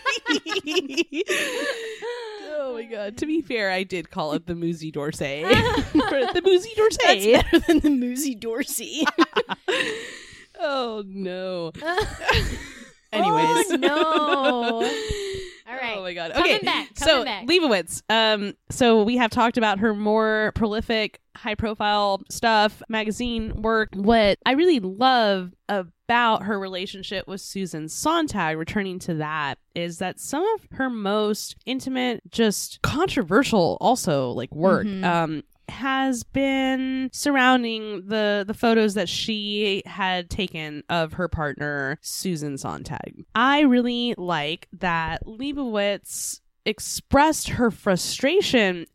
Oh my god. To be fair, I did call it the Musi Dorsey. The Musi Dorsey. That's better than the Musi Dorsey. Oh no. Anyways. Anyways. no. All right. Oh my god. Coming Okay. back, so coming back. Leibovitz. Um. So we have talked about her more prolific, high-profile stuff, magazine work. What I really love about her relationship with Susan Sontag, returning to that, is that some of her most intimate, just controversial, also like work. Mhm. Um. has been surrounding the the photos that she had taken of her partner Susan Sontag. I really like that Leibovitz expressed her frustration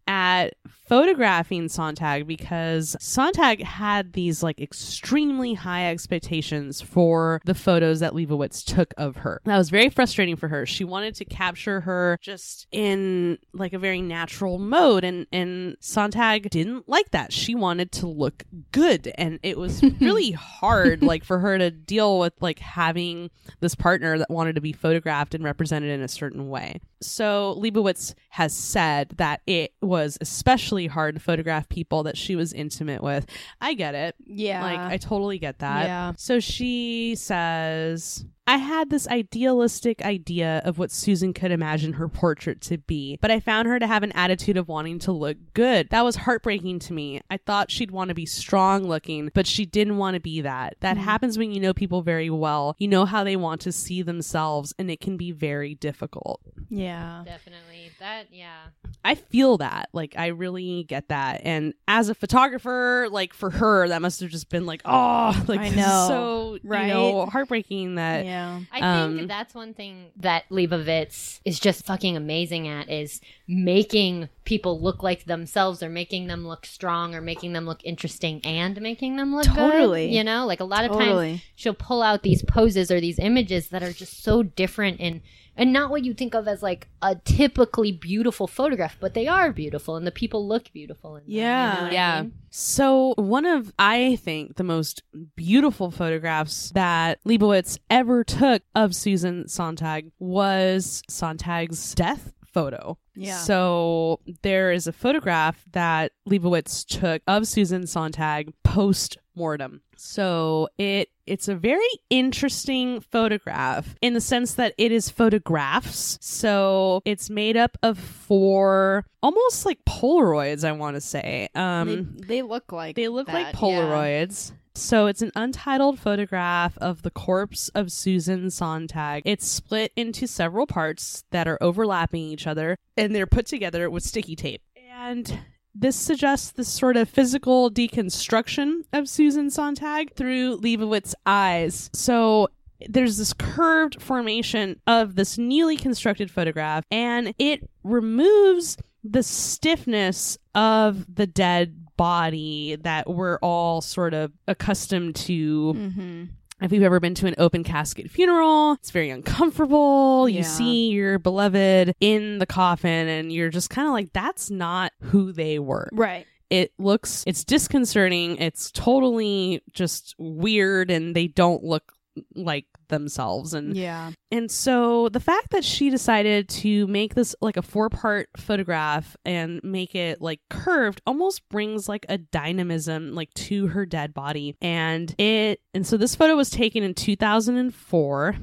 at photographing Sontag because Sontag had these like extremely high expectations for the photos that Leibowitz took of her. That was very frustrating for her. She wanted to capture her just in like a very natural mode, and and Sontag didn't like that. She wanted to look good, and it was really hard like for her to deal with like having this partner that wanted to be photographed and represented in a certain way. So Leibowitz has said that it was especially hard to photograph people that she was intimate with. I get it. Yeah. Like, I totally get that. Yeah. So she says, I had this idealistic idea of what Susan could imagine her portrait to be, but I found her to have an attitude of wanting to look good. That was heartbreaking to me. I thought she'd want to be strong looking, but she didn't want to be that. That mm. happens when you know people very well. You know how they want to see themselves, and it can be very difficult. Yeah. Definitely. That, yeah. I feel that. Like, I really get that. And as a photographer, like, for her, that must have just been like, oh, like, I know. so, right? you know, heartbreaking that. Yeah. I Um, think that's one thing that Leibowitz is just fucking amazing at, is making people look like themselves, or making them look strong, or making them look interesting, and making them look Totally. good. You know, like a lot of Totally. times she'll pull out these poses or these images that are just so different and and not what you think of as like a typically beautiful photograph, but they are beautiful, and the people look beautiful in them. Yeah. You know what I Yeah. mean? So one of, I think, the most beautiful photographs that Leibowitz ever took of Susan Sontag was Sontag's death photo. Yeah. So there is a photograph that Leibowitz took of Susan Sontag post-mortem. So it it's a very interesting photograph in the sense that it is photographs. So it's made up of four almost like Polaroids, I want to say. Um, they, they look like they look that, like Polaroids. So it's an untitled photograph of the corpse of Susan Sontag. It's split into several parts that are overlapping each other, and they're put together with sticky tape. And this suggests this sort of physical deconstruction of Susan Sontag through Leibowitz's eyes. So there's this curved formation of this newly constructed photograph, and it removes the stiffness of the dead body that we're all sort of accustomed to. Mm-hmm. If you've ever been to an open casket funeral, it's very uncomfortable. Yeah. You see your beloved in the coffin, and you're just kind of like, that's not who they were. Right. It looks, it's disconcerting. It's totally just weird, and they don't look like themselves. And Yeah. and so the fact that she decided to make this like a four part photograph and make it like curved almost brings like a dynamism like to her dead body. And it and so this photo was taken in two thousand four.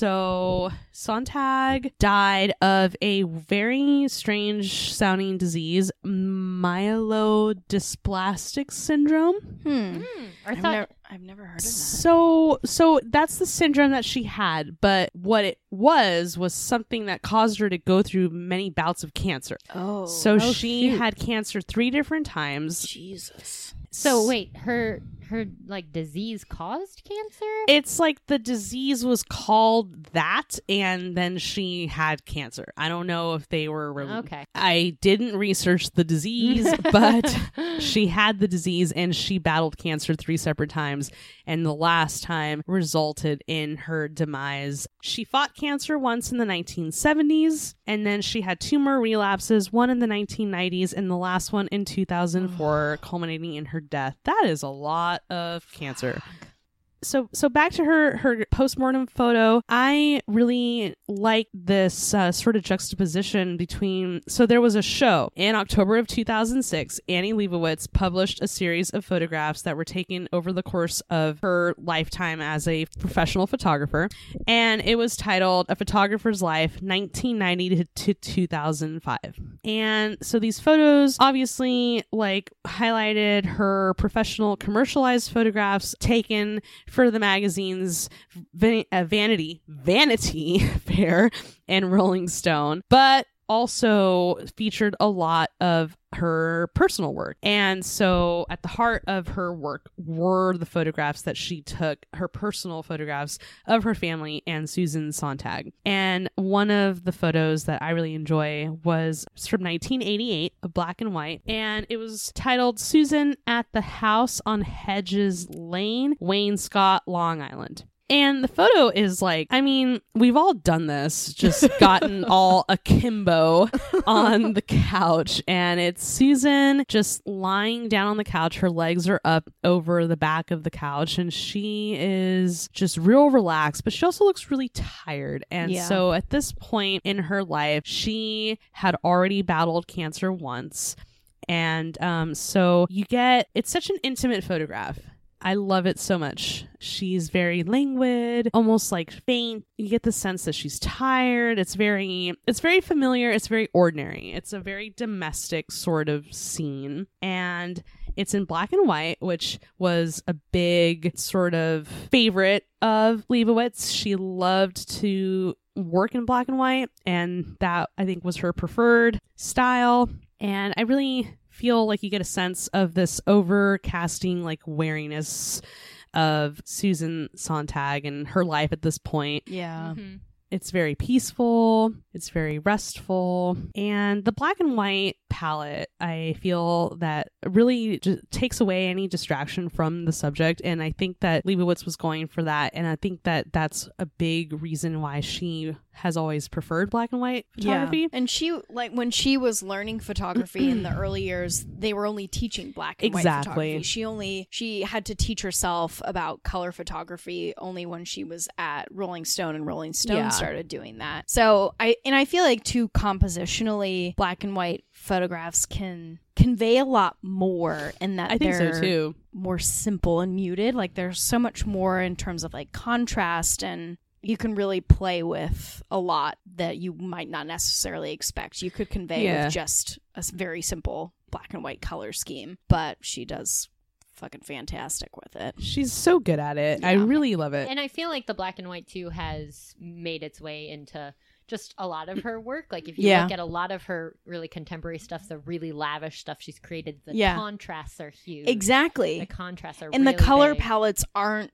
So Sontag died of a very strange sounding disease, myelodysplastic syndrome. Hmm. Mm, I I've, thought never, I've never heard of that. So, so that's the syndrome that she had, but what it was was something that caused her to go through many bouts of cancer. Oh. So oh, she shoot. had cancer three different times. Jesus. So wait, her her like disease caused cancer? It's like the disease was called that, and then she had cancer. I don't know if they were re- Okay. I didn't research the disease, but she had the disease, and she battled cancer three separate times, and the last time resulted in her demise. She fought cancer once in the nineteen seventies, and then she had two more relapses, one in the nineteen nineties and the last one in two thousand four, culminating in her death. That is a lot of cancer. So so back to her her postmortem photo. I really like this uh, sort of juxtaposition between. So there was a show in October of two thousand six. Annie Leibovitz published a series of photographs that were taken over the course of her lifetime as a professional photographer, and it was titled "A Photographer's Life, nineteen ninety to, to two thousand five." And so these photos obviously like highlighted her professional commercialized photographs taken for the magazines Van- uh, Vanity, Vanity Fair, and Rolling Stone. But also featured a lot of her personal work. And so at the heart of her work were the photographs that she took, her personal photographs of her family and Susan Sontag. And one of the photos that I really enjoy was from nineteen eighty-eight, a black and white, and it was titled Susan at the House on Hedges Lane, Wainscott, Long Island. And the photo is like, I mean, we've all done this, just gotten all akimbo on the couch. And it's Susan just lying down on the couch. Her legs are up over the back of the couch. And she is just real relaxed, but she also looks really tired. And Yeah. so at this point in her life, she had already battled cancer once. And um, so you get, it's such an intimate photograph. I love it so much. She's very languid, almost like faint. You get the sense that she's tired. It's very, it's very familiar. It's very ordinary. It's a very domestic sort of scene. And it's in black and white, which was a big sort of favorite of Leibowitz. She loved to work in black and white, and that I think was her preferred style. And I really feel like you get a sense of this overcasting, like, wariness of Susan Sontag and her life at this point. Yeah. Mhm. It's very peaceful. It's very restful. And the black and white palette, I feel that really just takes away any distraction from the subject. And I think that Leibowitz was going for that. And I think that that's a big reason why she has always preferred black and white photography. Yeah. And she, like, when she was learning photography in the early years, they were only teaching black and white Exactly. photography. She only, she had to teach herself about color photography only when she was at Rolling Stone, and Rolling Stone Yeah. started doing that. So I, and I feel like too, compositionally, black and white photographs can convey a lot more, in that I think so they're too. more simple and muted. Like, there's so much more in terms of like contrast, and you can really play with a lot that you might not necessarily expect you could convey Yeah. with just a s- very simple black and white color scheme. But she does fucking fantastic with it. She's so good at it. I Yeah. really love it. And I feel like the black and white too has made its way into just a lot of her work. Like if you Yeah. look at a lot of her really contemporary stuff, the really lavish stuff she's created, the Yeah. contrasts are huge. Exactly. The contrasts are And really the color big. palettes aren't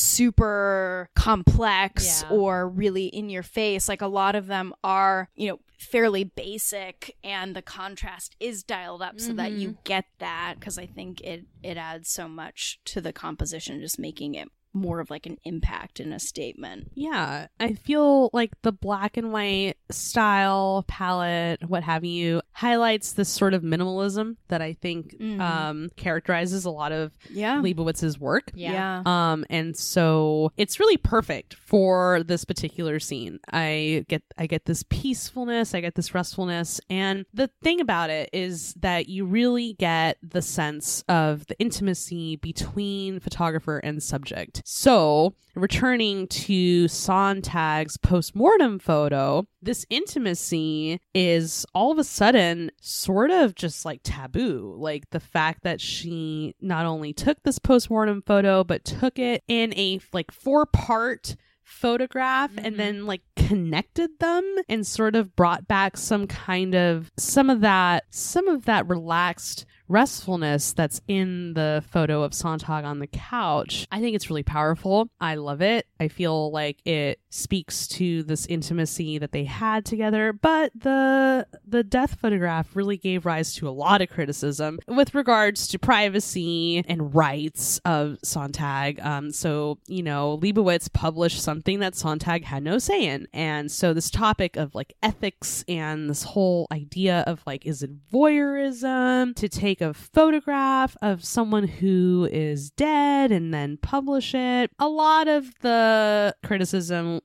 super complex Yeah. or really in your face. Like, a lot of them are, you know, fairly basic, and the contrast is dialed up so that you get that, because I think it it adds so much to the composition, just making it more of like an impact in a statement. Yeah, I feel like the black and white style palette, what have you, highlights this sort of minimalism that I think Mhm. um, characterizes a lot of Yeah. Leibowitz's work. Yeah. Um, and so it's really perfect for this particular scene. I get, I get this peacefulness, I get this restfulness, and the thing about it is that you really get the sense of the intimacy between photographer and subject. So, returning to Sontag's postmortem photo, this intimacy is all of a sudden sort of just like taboo. Like the fact that she not only took this postmortem photo, but took it in a like four part photograph and Mhm. then like connected them and sort of brought back some kind of some of that some of that relaxed restfulness that's in the photo of Sontag on the couch. I think it's really powerful. I love it. I feel like it speaks to this intimacy that they had together, but the the death photograph really gave rise to a lot of criticism with regards to privacy and rights of Sontag. Um, so, you know, Leibowitz published something that Sontag had no say in. And so this topic of like ethics and this whole idea of like, is it voyeurism to take a photograph of someone who is dead and then publish it? A lot of the criticism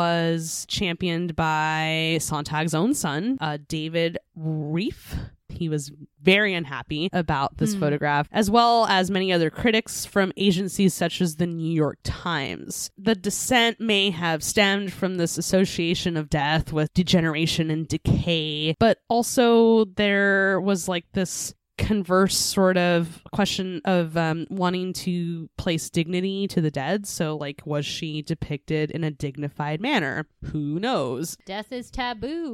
was championed by Sontag's own son, uh, David Reif. He was very unhappy about this Hmm. photograph, as well as many other critics from agencies such as the New York Times. The dissent may have stemmed from this association of death with degeneration and decay, but also there was like this converse sort of question of um, wanting to place dignity to the dead. So, like, was she depicted in a dignified manner? Who knows? Death is taboo.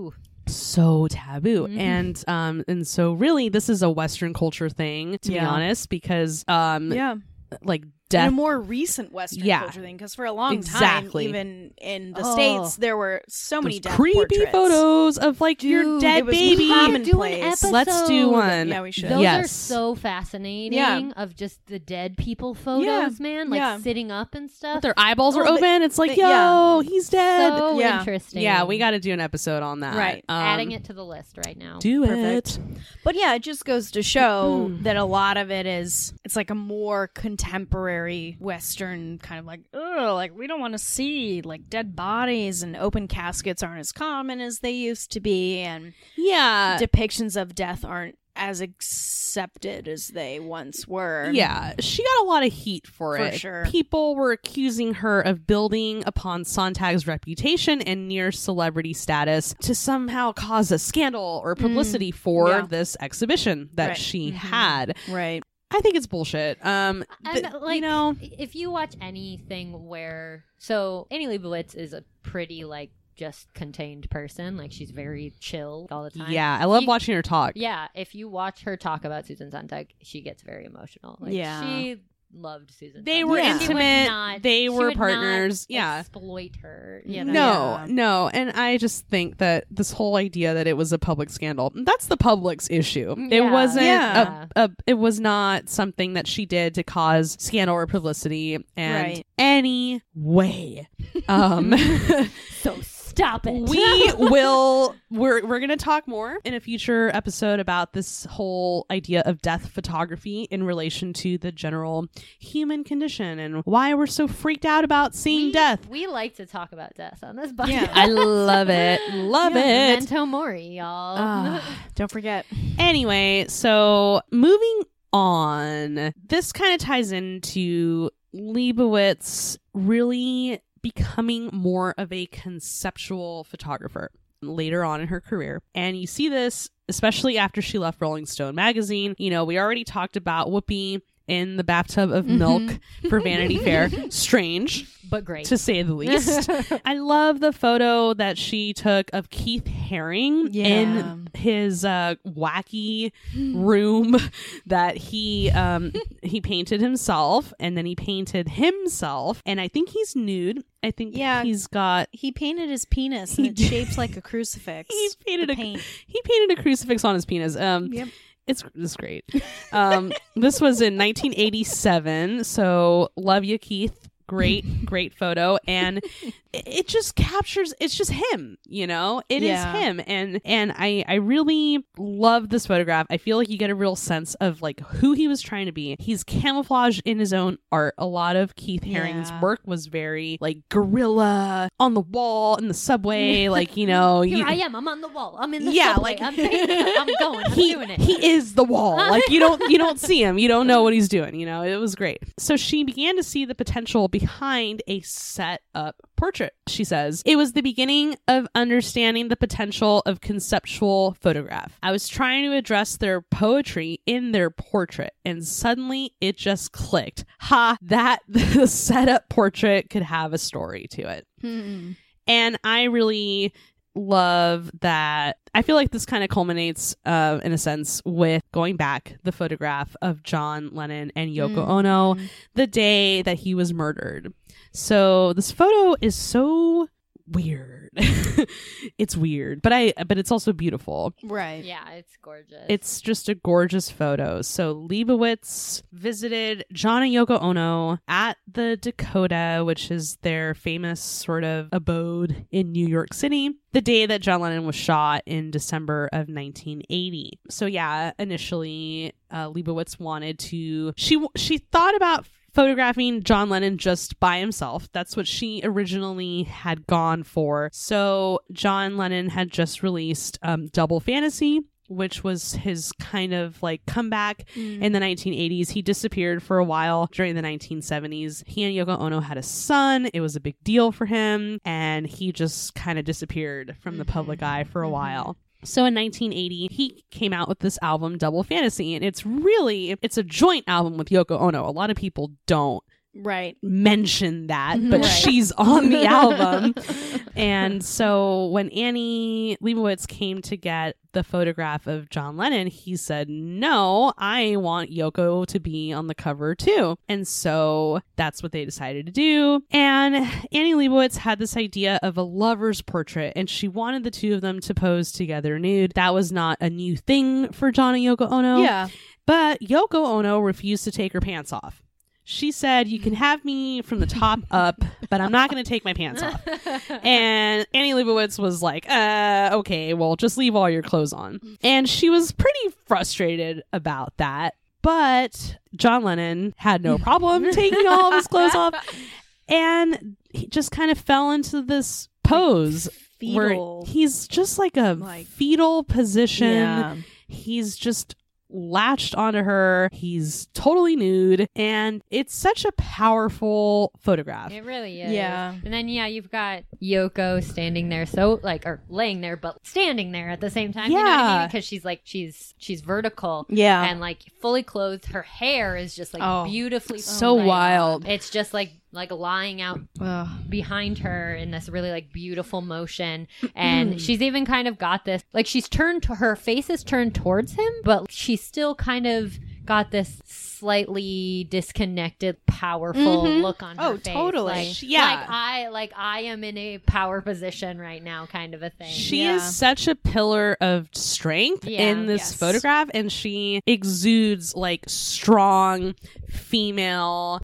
so taboo. Mhm. And um and so really this is a Western culture thing, to be Yeah. honest, because um Yeah. like And death a more recent Western Yeah. culture thing, because for a long Exactly. time, even in the Oh. States, there were so many those death creepy portraits. photos of like your Dude, dead it was baby. common. Do an Commonplace. Let's do episode. one. Yeah, we should. Those Yes. are so fascinating Yeah. of just the dead people photos, man. Like Yeah. sitting up and stuff. Their eyeballs are Oh, they- open. It's like, they- yo, yeah. he's dead. So Yeah. interesting. Yeah, we got to do an episode on that. Right. Um, adding it to the list right now. Do Perfect. it. But yeah, it just goes to show Hmm. that a lot of it is, it's like a more contemporary Western kind of like, oh, like we don't want to see like dead bodies, and open caskets aren't as common as they used to be, and Yeah. depictions of death aren't as accepted as they once were. Yeah, she got a lot of heat for, For it. sure. People were accusing her of building upon Sontag's reputation and near celebrity status to somehow cause a scandal or publicity for yeah. this exhibition that Right. she Mhm. had. Right. I think it's bullshit. Um, And th- like, you know, if you watch anything where, so Annie Leibovitz is a pretty like just contained person. Like she's very chill all the time. yeah, I love She- watching her talk. Yeah, if you watch her talk about Susan Sontag, she gets very emotional. Like, Yeah. she loved Susan. They Sontag. were Yeah. She would intimate. not- they she were would not partners. Yeah. exploit her. You know? No, Yeah. no. And I just think that this whole idea that it was a public scandal, that's the public's issue. It Yeah. wasn't Yeah. a, a it was not something that she did to cause scandal or publicity and Right. any way. Um So stop it. we will we're we're going to talk more in a future episode about this whole idea of death photography in relation to the general human condition and why we're so freaked out about seeing we, death. We like to talk about death on this podcast. Yeah. I love it. Love Yeah, it. Memento Mori, y'all. Ah. Don't forget. Anyway, so moving on, this kind of ties into Leibovitz really becoming more of a conceptual photographer later on in her career. And you see this especially after she left Rolling Stone magazine. You know, we already talked about Whoopi in the bathtub of milk for Vanity Fair. Strange, but great. to say the least. I love the photo that she took of Keith Haring Yeah. in his uh, wacky room that he um, he painted himself, and then he painted himself, and I think he's nude. I think Yeah. he's got He painted his penis, He and it did. shapes like a crucifix. he painted The a paint. he painted a crucifix on his penis. Um, Yep. It's it's great. Um, this was in nineteen eighty-seven. So love you, Keith. Great, great photo, and it, it just captures. It's just him, you know. It is Yeah. him, and and I I really love this photograph. I feel like you get a real sense of like who he was trying to be. He's camouflaged in his own art. A lot of Keith Haring's Yeah. work was very like guerrilla on the wall in the subway, like you know. Here you- I am. I'm on the wall. I'm in the Yeah, subway. like- I'm, I'm going. I'm he, doing it. he is the wall. Like you don't you don't see him. You don't know what he's doing. You know, it was great. So she began to see the potential behind a set up portrait. She says, it was the beginning of understanding the potential of conceptual photograph. I was trying to address their poetry in their portrait, and suddenly it just clicked. Ha, that the setup portrait could have a story to it. Hmm. And I really love that. I feel like this kind of culminates, uh, in a sense, with going back the photograph of John Lennon and Yoko Mm. Ono the day that he was murdered. So this photo is so weird. It's weird, but I but it's also beautiful. Right. yeah, it's gorgeous. It's just a gorgeous photo. So Leibovitz visited John and Yoko Ono at the Dakota, which is their famous sort of abode in New York City, the day that John Lennon was shot in December of nineteen eighty. So yeah, initially uh, Leibovitz wanted to, she she thought about photographing John Lennon just by himself. That's what she originally had gone for. So John Lennon had just released um, Double Fantasy, which was his kind of like comeback Mm. in the nineteen eighties. He disappeared for a while during the nineteen seventies. He and Yoko Ono had a son. It was a big deal for him, and he just kind of disappeared from the public eye for a while. So in nineteen eighty, he came out with this album, Double Fantasy, and it's really, it's a joint album with Yoko Ono. A lot of people don't Right. mention that, but Right. she's on the album. And so when Annie Leibovitz came to get the photograph of John Lennon, he said, no, I want Yoko to be on the cover too. And so that's what they decided to do. And Annie Leibovitz had this idea of a lover's portrait, and she wanted the two of them to pose together nude. That was not a new thing for John and Yoko Ono. Yeah. But Yoko Ono refused to take her pants off. She said, you can have me from the top up, but I'm not going to take my pants off. And Annie Leibovitz was like, uh, okay, well, just leave all your clothes on. And she was pretty frustrated about that. But John Lennon had no problem taking all of his clothes off. And he just kind of fell into this pose Fetal. where he's just like a Like- fetal position. Yeah. He's just latched onto her. He's totally nude, and it's such a powerful photograph. It really is. Yeah. And then, yeah, you've got Yoko standing there, so, like, or laying there, but standing there at the same time. You know what I Yeah. mean? Because she's, like, she's she's vertical. Yeah. And, like, fully clothed. Her hair is just, like, Oh. beautifully So like, wild. It's just, like, like lying out Ugh. behind her in this really like beautiful motion. And she's even kind of got this, like she's turned to her face is turned towards him, but she's still kind of got this slightly disconnected, powerful Mhm. look on her Oh, face. totally. Like, Yeah. like I like I am in a power position right now, kind of a thing. She Yeah. is such a pillar of strength Yeah. in this Yes. photograph, and she exudes like strong, female,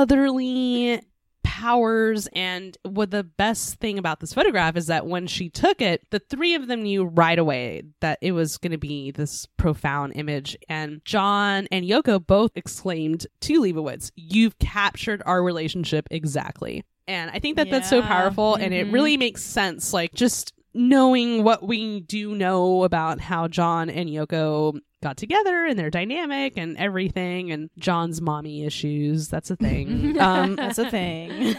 motherly powers. And what the best thing about this photograph is that when she took it, the three of them knew right away that it was going to be this profound image. And John and Yoko both exclaimed to Leibovitz, "You've captured our relationship exactly." And I think that that's so Yeah. powerful, and it Mhm. really makes sense. Like, just knowing what we do know about how John and Yoko got together and their dynamic and everything, and John's mommy issues. That's a thing. um, That's a thing.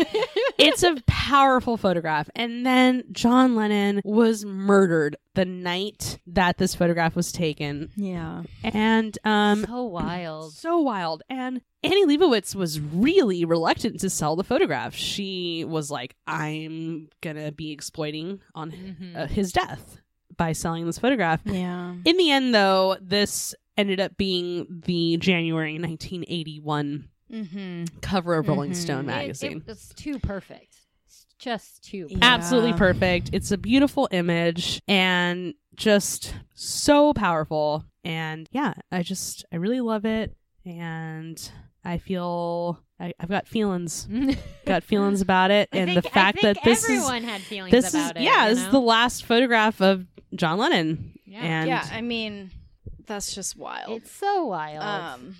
it's a powerful photograph. And then John Lennon was murdered the night that this photograph was taken. Yeah. And um, so wild. so wild. And Annie Leibovitz was really reluctant to sell the photograph. She was like, I'm going to be exploiting on Mhm. uh, his death by selling this photograph. Yeah. In the end, though, this ended up being the January nineteen eighty-one Mm-hmm. cover of Rolling Mhm. Stone It- magazine. It, it's too perfect. It's just too Yeah. Absolutely perfect. It's a beautiful image and just so powerful. And yeah, I just, I really love it. And I feel, I, I've got feelings, got feelings about it. I And think- the fact I think that this is, everyone had feelings this is, about it. yeah, you this is know? the last photograph of John Lennon. Yeah. And Yeah. I mean, that's just wild. It's so wild. Um,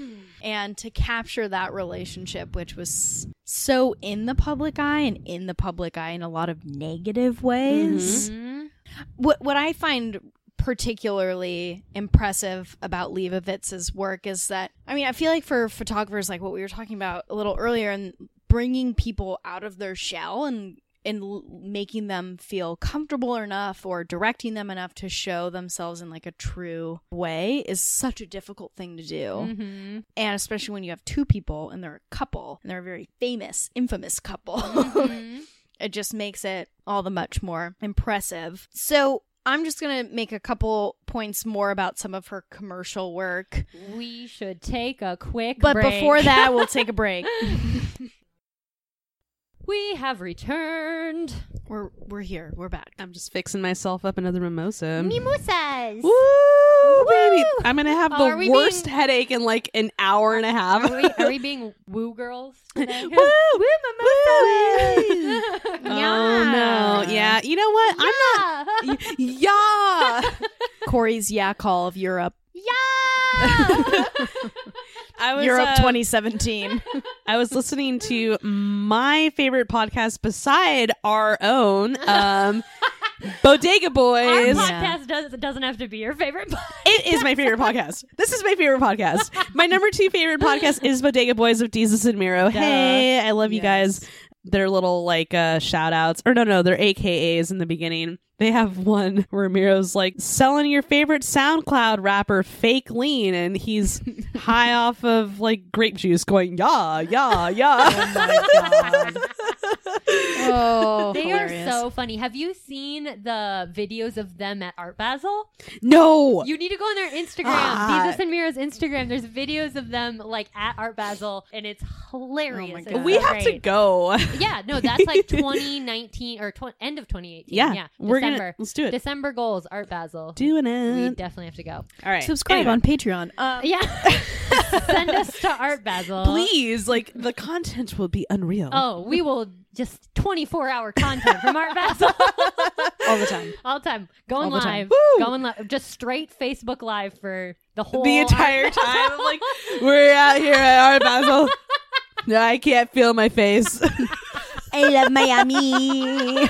and to capture that relationship, which was so in the public eye and in the public eye in a lot of negative ways. Mhm. What what I find particularly impressive about Leibovitz's work is that, I mean, I feel like for photographers, like what we were talking about a little earlier, and bringing people out of their shell and and l- making them feel comfortable enough or directing them enough to show themselves in like a true way is such a difficult thing to do. Mhm. And especially when you have two people and they're a couple and they're a very famous, infamous couple. Mhm. It just makes it all the much more impressive. So I'm just going to make a couple points more about some of her commercial work. We should take a quick But break. before that, we'll take a break. We have returned. We're we're here. We're back. I'm just fixing myself up another mimosa. Mimosas. Woo, baby. I'm going to have Oh, the are we worst being- headache in like an hour and a half. Are we, are we being woo girls today? Woo! Woo, mimosas! Oh, no. Yeah. You know what? I'm not. Yeah. Corey's Yak Hall of Europe. Yeah. I was Europe uh, twenty seventeen. I was listening to my favorite podcast beside our own, um, Bodega Our Boys. podcast does, doesn't have to be your favorite podcast. It is my favorite podcast. This is my favorite podcast. My number two favorite podcast is Bodega Boys of Jesus and Miro. Hey, I love you Yes. guys. Their little like uh, shout outs, or no, no, they're A K As in the beginning. they have one where Miro's like selling your favorite SoundCloud rapper Fake Lean, and he's high off of like grape juice going, yeah, yeah, yeah. Oh my god. Oh, They hilarious. are so funny. Have you seen the videos of them at Art Basel? No. You need to go on their Instagram. Ah. Jesus and Mira's Instagram. There's videos of them like at Art Basel, and it's hilarious. Oh my It's God. We so have to great. go. Yeah, no, that's like twenty nineteen or tw- end of twenty eighteen. Yeah, Yeah, we're December. gonna let's do it. December goals, Art Basel. Doing We it. definitely have to go. All right. Subscribe Anyway. on Patreon. Um, Yeah, send us to Art Basel. Please, like the content will be unreal. Oh, we will just twenty-four hour content from Art Basel all the time. all the time, going All the time. live, Woo! going live, just straight Facebook Live for the whole the entire Art time. Basel. I'm like, we're out here at Art Basel. No, I can't feel my face. I love Miami.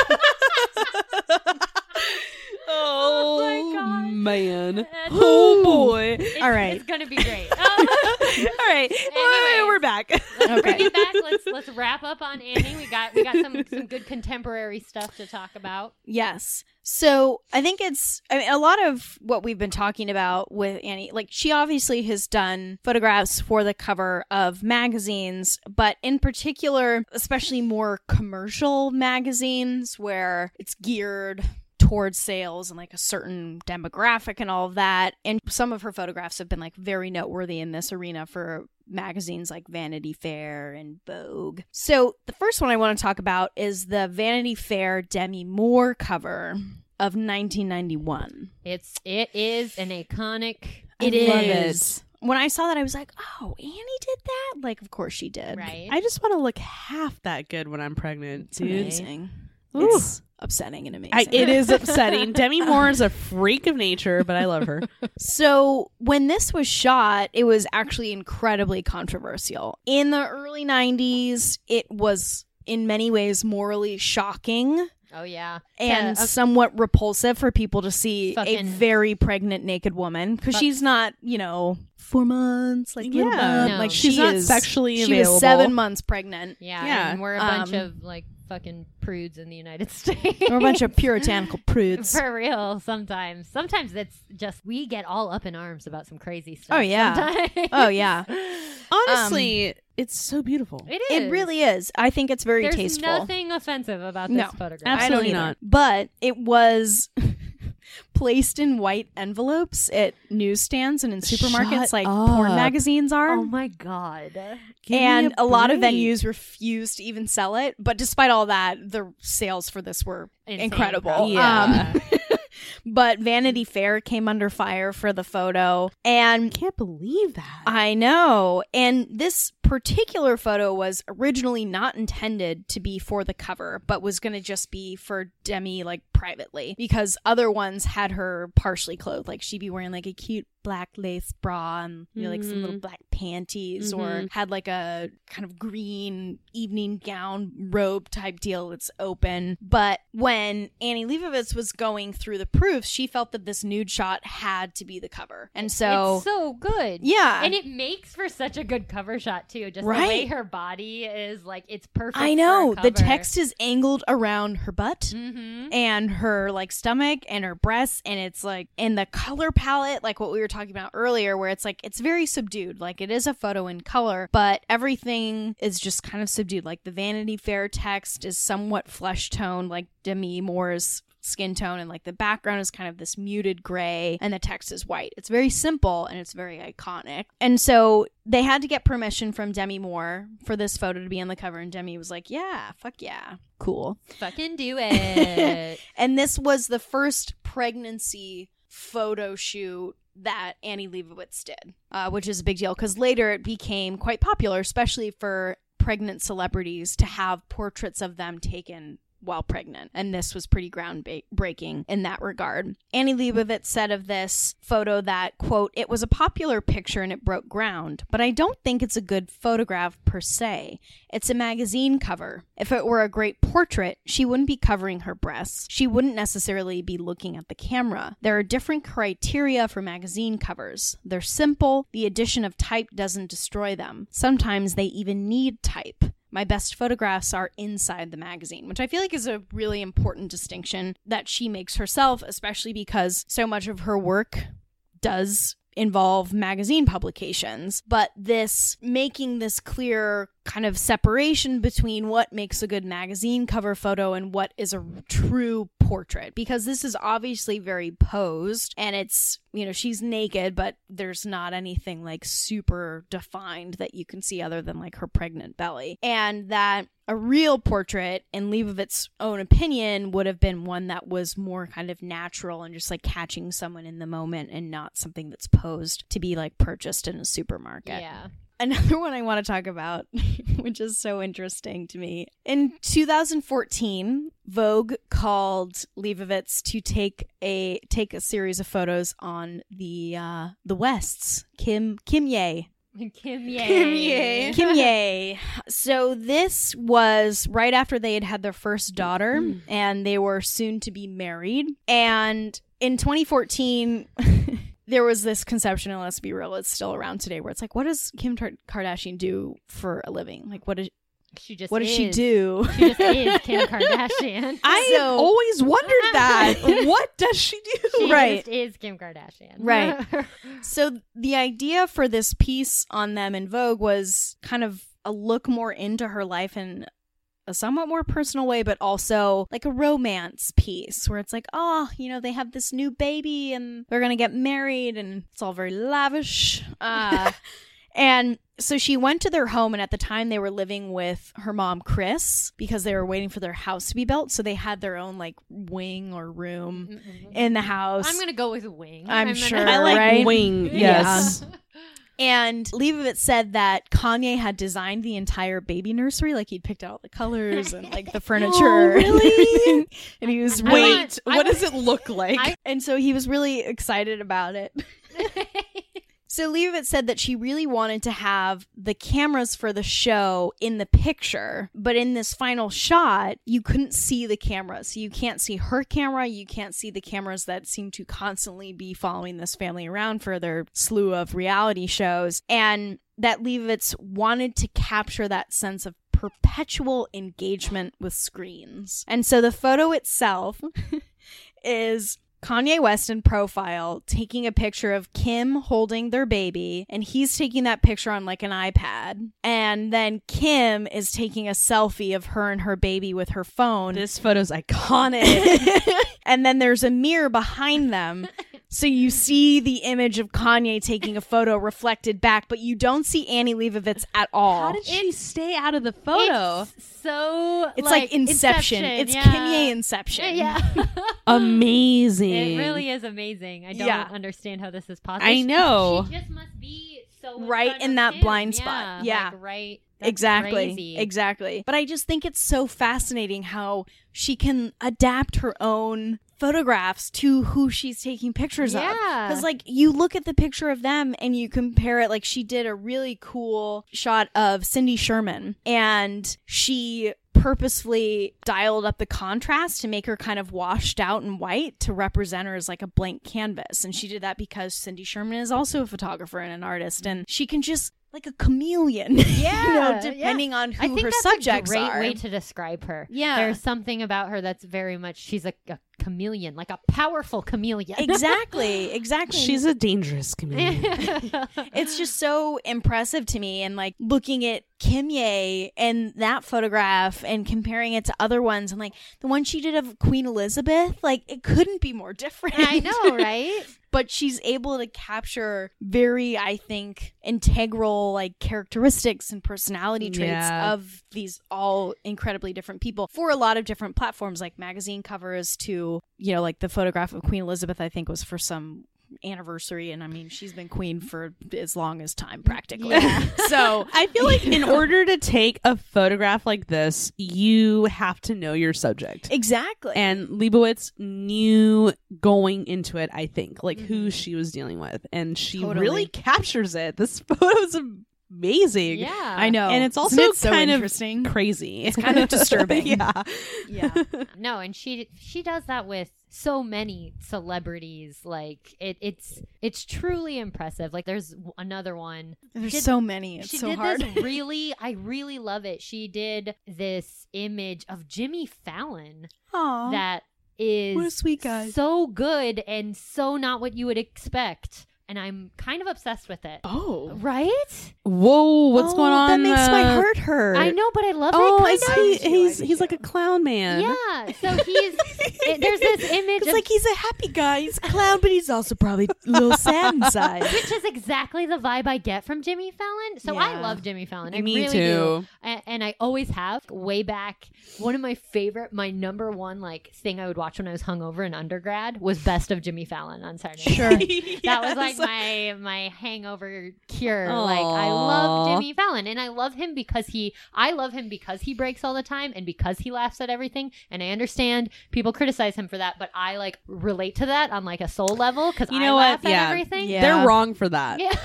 Oh, my God. man. It's- Oh boy. It's, All right. it's gonna be great. Oh. All right. Anyways. We're back. Let's bring Okay. it back. Let's let's wrap up on Annie. We got we got some some good contemporary stuff to talk about. Yes. So I think it's, I mean, a lot of what we've been talking about with Annie, like she obviously has done photographs for the cover of magazines, but in particular, especially more commercial magazines where it's geared towards sales and like a certain demographic and all of that. And some of her photographs have been like very noteworthy in this arena for magazines like Vanity Fair and Vogue. So the first one I want to talk about is the Vanity Fair Demi Moore cover of nineteen ninety-one. It's it is an iconic. It I love is. When I saw that, I was like, oh, Annie did that? Like, of course she did. Right. I just want to look half that good when I'm pregnant, It's dude. amazing. Ooh. It's upsetting and amazing. I, it is upsetting. Demi Moore is a freak of nature, but I love her. So when this was shot, it was actually incredibly controversial. In the early nineties, it was in many ways morally shocking Oh yeah. and To- uh, somewhat repulsive for people to see a Fucking- very pregnant naked woman because Fuck. she's not, you know, four months, like little Yeah. bump. No. like She's she not is sexually She available. was seven months pregnant. yeah, Yeah. and we're a bunch Um, of like fucking prudes in the United States. We're a bunch of puritanical prudes. For real, sometimes. Sometimes it's just we get all up in arms about some crazy stuff. Oh, yeah. sometimes. Oh yeah, Honestly, it's so beautiful. it is. it really is. I think it's very There's tasteful. nothing offensive about this No. photograph. I don't Absolutely either. not. But it was placed in white envelopes at newsstands and in supermarkets Shut like up. porn magazines are. Oh my god. Give me and a, lot of break. venues refused to even sell it. But despite all that, the sales for this were Insane, incredible. probably. Yeah. Um, but Vanity Fair came under fire for the photo. And Can't believe that. I know. And this particular photo was originally not intended to be for the cover, but was going to just be for Demi, like, privately. Because other ones had her partially clothed. Like, she'd be wearing, like, a cute black lace bra and, you know, like, some little black panties. Or Mhm. had, like, a kind of green evening gown robe type deal that's open. But when Annie Leibovitz was going through the proofs, she felt that this nude shot had to be the cover. And so... It's so good. yeah. And it makes for such a good cover shot too. Just Right. the way her body is like it's perfect. I know. For a The cover. text is angled around her butt Mm-hmm. and her like stomach and her breasts, and it's like in the color palette, like what we were talking about earlier, where it's like it's very subdued. Like it is a photo in color, but everything is just kind of subdued. Like the Vanity Fair text is somewhat flesh toned, like Demi Moore's skin tone, and like the background is kind of this muted gray and the text is white. It's very simple and it's very iconic. And so they had to get permission from Demi Moore for this photo to be on the cover, and Demi was like, yeah, fuck yeah, cool. Fucking do it. And this was the first pregnancy photo shoot that Annie Leibovitz did, uh, which is a big deal because later it became quite popular, especially for pregnant celebrities, to have portraits of them taken while pregnant. And this was pretty groundbreaking in that regard. Annie Leibovitz said of this photo that, quote, "It was a popular picture and it broke ground, but I don't think it's a good photograph per se. It's a magazine cover. If it were a great portrait, she wouldn't be covering her breasts. She wouldn't necessarily be looking at the camera. There are different criteria for magazine covers. They're simple. The addition of type doesn't destroy them. Sometimes they even need type. my best photographs are inside the magazine, which I feel like is a really important distinction that she makes herself, especially because so much of her work does involve magazine publications. But this making this clear kind of separation between what makes a good magazine cover photo and what is a true portrait, because this is obviously very posed and it's, you know, she's naked, but there's not anything like super defined that you can see other than like her pregnant belly. And that a real portrait, in Leibovitz' own opinion, would have been one that was more kind of natural and just like catching someone in the moment and not something that's posed to be like purchased in a supermarket. Yeah. Another one I want to talk about, which is so interesting to me. In two thousand fourteen, Vogue called Leibovitz to take a take a series of photos on the uh, the Wests. Kim Kim Ye. Kim Ye. Kim Ye. Kim Ye. So this was right after they had had their first daughter, mm. and they were soon to be married. And in twenty fourteen... there was this conception, and let's be real, it's still around today, where it's like, what does Kim Tar- Kardashian do for a living? Like, what does she just? What is. does she do? She just is Kim Kardashian. I So- always wondered that. What does she do? She Right. just is Kim Kardashian. Right. So the idea for this piece on them in Vogue was kind of a look more into her life in a somewhat more personal way, but also like a romance piece where it's like, oh, you know, they have this new baby and they're gonna get married and it's all very lavish. Uh, and so she went to their home, and at the time they were living with her mom, Chris, because they were waiting for their house to be built. So they had their own like wing or room Mm-mm. in the house. I'm gonna go with wing. I'm gonna- sure, I like right? wing. Yes. And Leibovitz said that Kanye had designed the entire baby nursery, like he'd picked out all the colors and like the furniture. Oh, really? And he was I really, want- I What want- does it look like? I- and so he was really excited about it. So Leibovitz said that she really wanted to have the cameras for the show in the picture, but in this final shot, you couldn't see the cameras. So you can't see her camera, you can't see the cameras that seem to constantly be following this family around for their slew of reality shows. And that Leibovitz wanted to capture that sense of perpetual engagement with screens. And so the photo itself is Kanye West in profile taking a picture of Kim holding their baby, and he's taking that picture on like an iPad. And then Kim is taking a selfie of her and her baby with her phone. This photo's iconic. And then there's a mirror behind them. So you see the image of Kanye taking a photo reflected back, but you don't see Annie Leibovitz at all. How did she stay out of the photo? It's so It's like, Inception. It's yeah. Kim Ye Inception. Yeah. Amazing. It really is amazing. I don't Yeah. understand how this is possible. I know. She just must be so Right front in of that him. blind spot. Yeah. Like, right. That's Exactly. crazy. Exactly. But I just think it's so fascinating how she can adapt her own photographs to who she's taking pictures of. Yeah. Because, like, you look at the picture of them and you compare it. Like, she did a really cool shot of Cindy Sherman, and she purposefully dialed up the contrast to make her kind of washed out and white to represent her as like a blank canvas. And she did that because Cindy Sherman is also a photographer and an artist, and she can just like a chameleon, Yeah, you know, yeah. depending on I who think her that's subjects a great are. way to describe her. Yeah. There's something about her that's very much, she's a, a chameleon, like a powerful chameleon. Exactly, exactly. She's a dangerous comedian. It's just so impressive to me, and like looking at Kim Ye and that photograph and comparing it to other ones, and like the one she did of Queen Elizabeth, like it couldn't be more different. I know, right? But she's able to capture very, I think, integral like characteristics and personality traits Yeah. of these all incredibly different people for a lot of different platforms, like magazine covers to, you know, like the photograph of Queen Elizabeth, I think was for some anniversary, and I mean she's been queen for as long as time practically. Yeah. So I feel like in order to take a photograph like this, you have to know your subject. exactly. And Leibovitz knew going into it, I think, like Mhm. who she was dealing with. And she Totally. really captures it. This photo's amazing. Yeah. I know. And it's Isn't also it so kind of interesting. crazy. It's kind of disturbing. Yeah. Yeah. No, and she she does that with so many celebrities. Like it, it's it's truly impressive. Like there's w- another one. There's Did- so many. It's she so did hard. this really, I really love it. She did this image of Jimmy Fallon Aw. that is What a sweet guy. so good and so not what you would expect. And I'm kind of obsessed with it. Oh. Right? Whoa, what's Oh, going on? That makes my uh, heart hurt. I know, but I love Oh, it. is Kind he, of. do, he's I do he's too. like a clown man. Yeah. So he's it, there's this image It's of, like he's a happy guy. He's a clown, but he's also probably a little sad inside. which is exactly the vibe I get from Jimmy Fallon. So I Yeah. love Jimmy Fallon. I Me really too. do. And, and I always have. Way back, one of my favorite, my number one like thing I would watch when I was hungover in undergrad was Best of Jimmy Fallon on Saturday. Sure. Night. That was like my my hangover cure. Like I love Aw. Jimmy Fallon, and I love him because he I love him because he breaks all the time and because he laughs at everything. And I understand people criticize him for that, but I like relate to that on like a soul level because You I know laugh what? at Yeah. everything. Yeah. They're wrong for that. Yeah.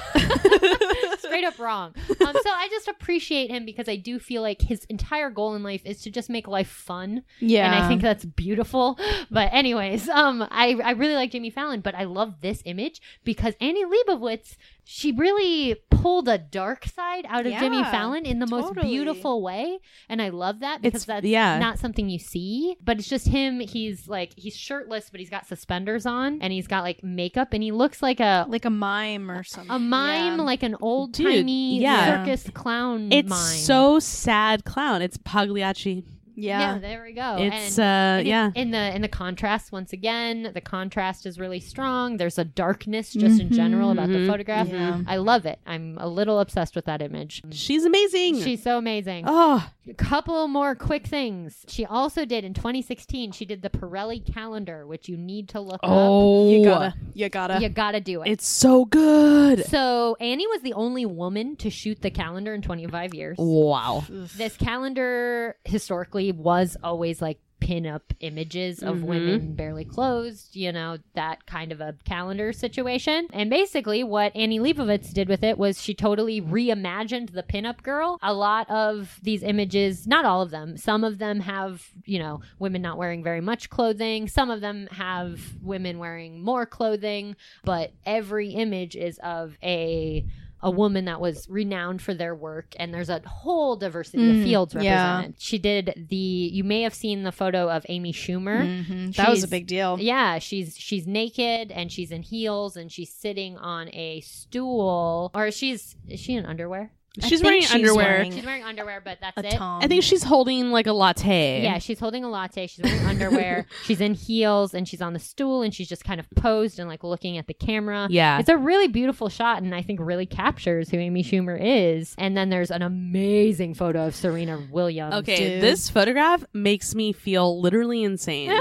Straight up wrong. Um, so I just appreciate him because I do feel like his entire goal in life is to just make life fun. Yeah. And I think that's beautiful. But anyways, um, I, I really like Jimmy Fallon, but I love this image because Annie Leibovitz, she really pulled a dark side out of Jimmy Yeah, Fallon in the most totally. beautiful way. And I love that because It's- that's yeah. not something you see, but it's just him. He's like, he's shirtless, but he's got suspenders on and he's got like makeup and he looks like a, like a mime or something. a mime, Yeah. like an old Dude, timey yeah. circus clown It's mime. so sad clown. It's Pagliacci. Yeah. yeah, there we go. It's And- uh and it- yeah. in the in the contrast, once again, the contrast is really strong. There's a darkness just in general about the Mhm. photograph. Yeah. I love it. I'm a little obsessed with that image. She's amazing. She's so amazing. oh, A couple more quick things. She also did in twenty sixteen. She did the Pirelli calendar, which you need to look oh, You gotta. You up. gotta. You gotta do it. it's so good. So Annie was the only woman to shoot the calendar in twenty-five years. Wow. This calendar historically was always like pin-up images of Mhm. women barely clothed, you know, that kind of a calendar situation. And basically what Annie Leibovitz did with it was she totally reimagined the pin-up girl. A lot of these images, not all of them, some of them have, you know, women not wearing very much clothing. Some of them have women wearing more clothing, but every image is of a a woman that was renowned for their work, and there's a whole diversity of Mm, fields yeah. represented. She did the you may have seen the photo of Amy Schumer. Mhm. That was a She's- big deal. Yeah, she's she's naked and she's in heels and she's sitting on a stool, or she's is she in underwear? I She's think wearing she's underwear. wearing She's wearing underwear, but that's a it. tom. I think she's holding like a latte. Yeah, she's holding a latte. She's wearing underwear. She's in heels and she's on the stool and she's just kind of posed and like looking at the camera. Yeah. It's a really beautiful shot and I think really captures who Amy Schumer is. And then there's an amazing photo of Serena Williams. Okay, Dude. this photograph makes me feel literally insane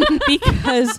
because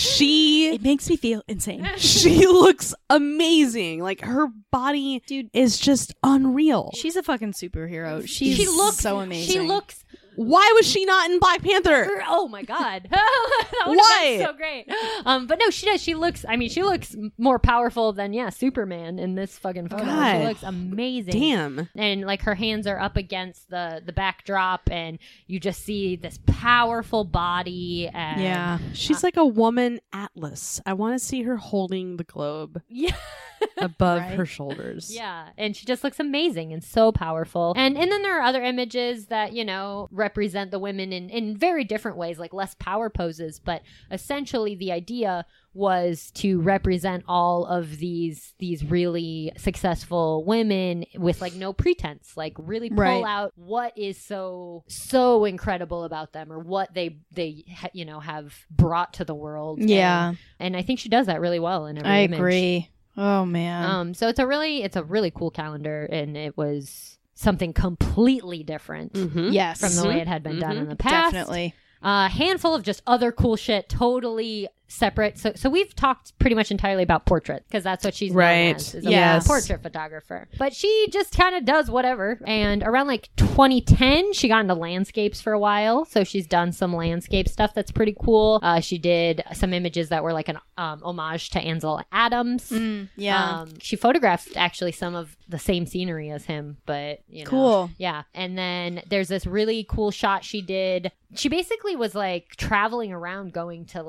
she It makes me feel insane. she looks amazing. Like her body Dude. is just unreal. She's a fucking superhero. She's she looks so amazing. She looks Why was she not in Black Panther? oh my god. that would Why? have been so great. Um but no, she does. She looks I mean, she looks m- more powerful than yeah, Superman in this fucking photo. God. She looks amazing. Damn. And like her hands are up against the the backdrop and you just see this powerful body and Yeah. She's like a woman atlas. I want to see her holding the globe yeah above Right. her shoulders. yeah and she just looks amazing and so powerful. And and then there are other images that you know represent the women in in very different ways, like less power poses, but essentially the idea was to represent all of these these really successful women with like no pretense, like really pull Right. out what is so so incredible about them or what they they ha- you know have brought to the world. Yeah. and, and I think she does that really well in every I image. agree. Oh man. Um, so it's a really it's a really cool calendar, and it was something completely different Mm-hmm. yes. from the way it had been done Mhm. in the past. Definitely. A handful of just other cool shit, totally separate. So, so we've talked pretty much entirely about portrait because that's what she's known Right. as, is a Yes. portrait photographer. But she just kind of does whatever. And around like twenty ten, she got into landscapes for a while. So she's done some landscape stuff that's pretty cool. Uh, she did some images that were like an um, homage to Ansel Adams. Mm, yeah. Um, she photographed actually some of the same scenery as him, but you know, Cool. yeah. And then there's this really cool shot she did. She basically was like traveling around, going to like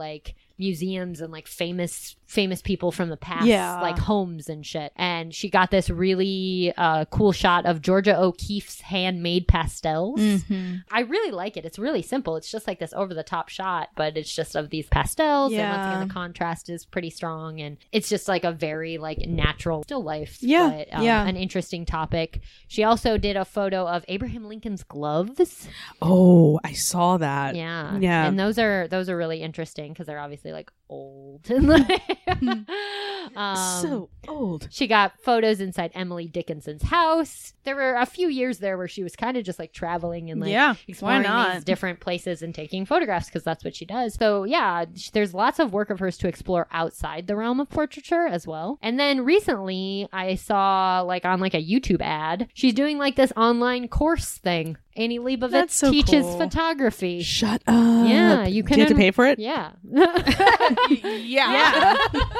museums and like famous famous people from the past, Yeah. like homes and shit. And she got this really uh, cool shot of Georgia O'Keeffe's handmade pastels. Mm-hmm. I really like it. It's really simple. It's just like this over the top shot, but it's just of these pastels. And once Yeah. again, the contrast is pretty strong. And it's just like a very like natural still life. Yeah, But, um, yeah. an interesting topic. She also did a photo of Abraham Lincoln's gloves. Oh, I saw that. Yeah. Yeah. And those are those are really interesting because they're obviously like old. and like, um, So old. she got photos inside Emily Dickinson's house. There were a few years there where she was kind of just like traveling and like Yeah, exploring why not? these different places and taking photographs because that's what she does. So yeah, sh- there's lots of work of hers to explore outside the realm of portraiture as well. And then recently I saw like on like a YouTube ad, she's doing like this online course thing. Annie Leibovitz That's so teaches cool. photography. Shut up. Yeah, you can Do you have to en- pay for it? Yeah. Yeah.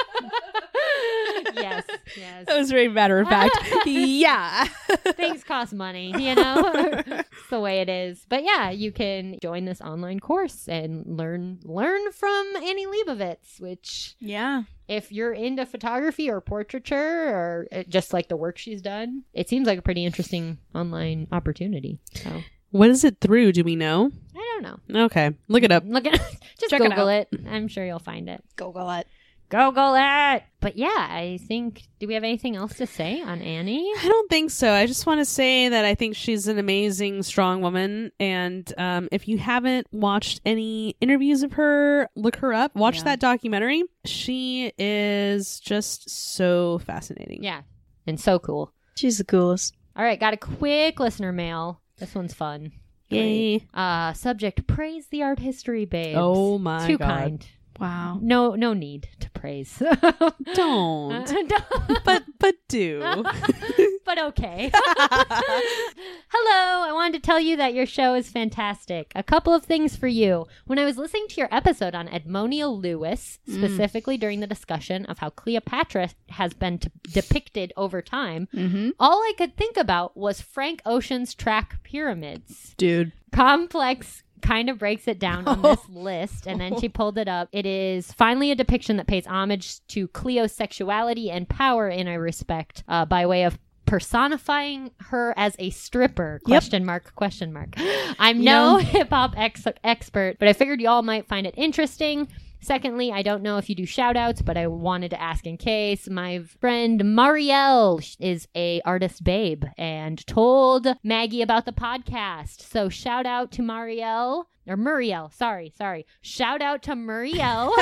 yes. Yes. That was very matter of fact. Yeah. Things cost money, you know? It's the way it is. But yeah, you can join this online course and learn learn from Annie Leibovitz, which Yeah. if you're into photography or portraiture or uh, just like the work she's done, it seems like a pretty interesting online opportunity. So What is it through? Do we know? I don't know. Okay. Look it up. Look at just Check it Google out. it. I'm sure you'll find it. Google it. Google it. But yeah, I think. Do we have anything else to say on Annie? I don't think so. I just want to say that I think she's an amazing, strong woman. And um, if you haven't watched any interviews of her, look her up. Watch Yeah. that documentary. She is just so fascinating. Yeah, and so cool. She's the coolest. All right, got a quick listener mail. This one's fun. Yay. Uh, subject: praise the art history babes. Oh my Too God. kind. Wow. No, no need to praise. Don't. Don't. but but do. but okay. Hello, I wanted to tell you that your show is fantastic. A couple of things for you. When I was listening to your episode on Edmonia Lewis, specifically during the discussion of how Cleopatra has been t- depicted over time, Mm-hmm. all I could think about was Frank Ocean's track Pyramids. Dude. Complex kind of breaks it down on this list, and then she pulled it up. It is finally a depiction that pays homage to Cleo's sexuality and power in a respect, uh, by way of personifying her as a stripper. Question mark, question mark. I'm no hip hop ex- expert, but I figured y'all might find it interesting. Secondly, I don't know if you do shout outs, but I wanted to ask in case. My friend Marielle is a artist babe and told Maggie about the podcast. So shout out to Marielle. Or Muriel, sorry, sorry. Shout out to Muriel.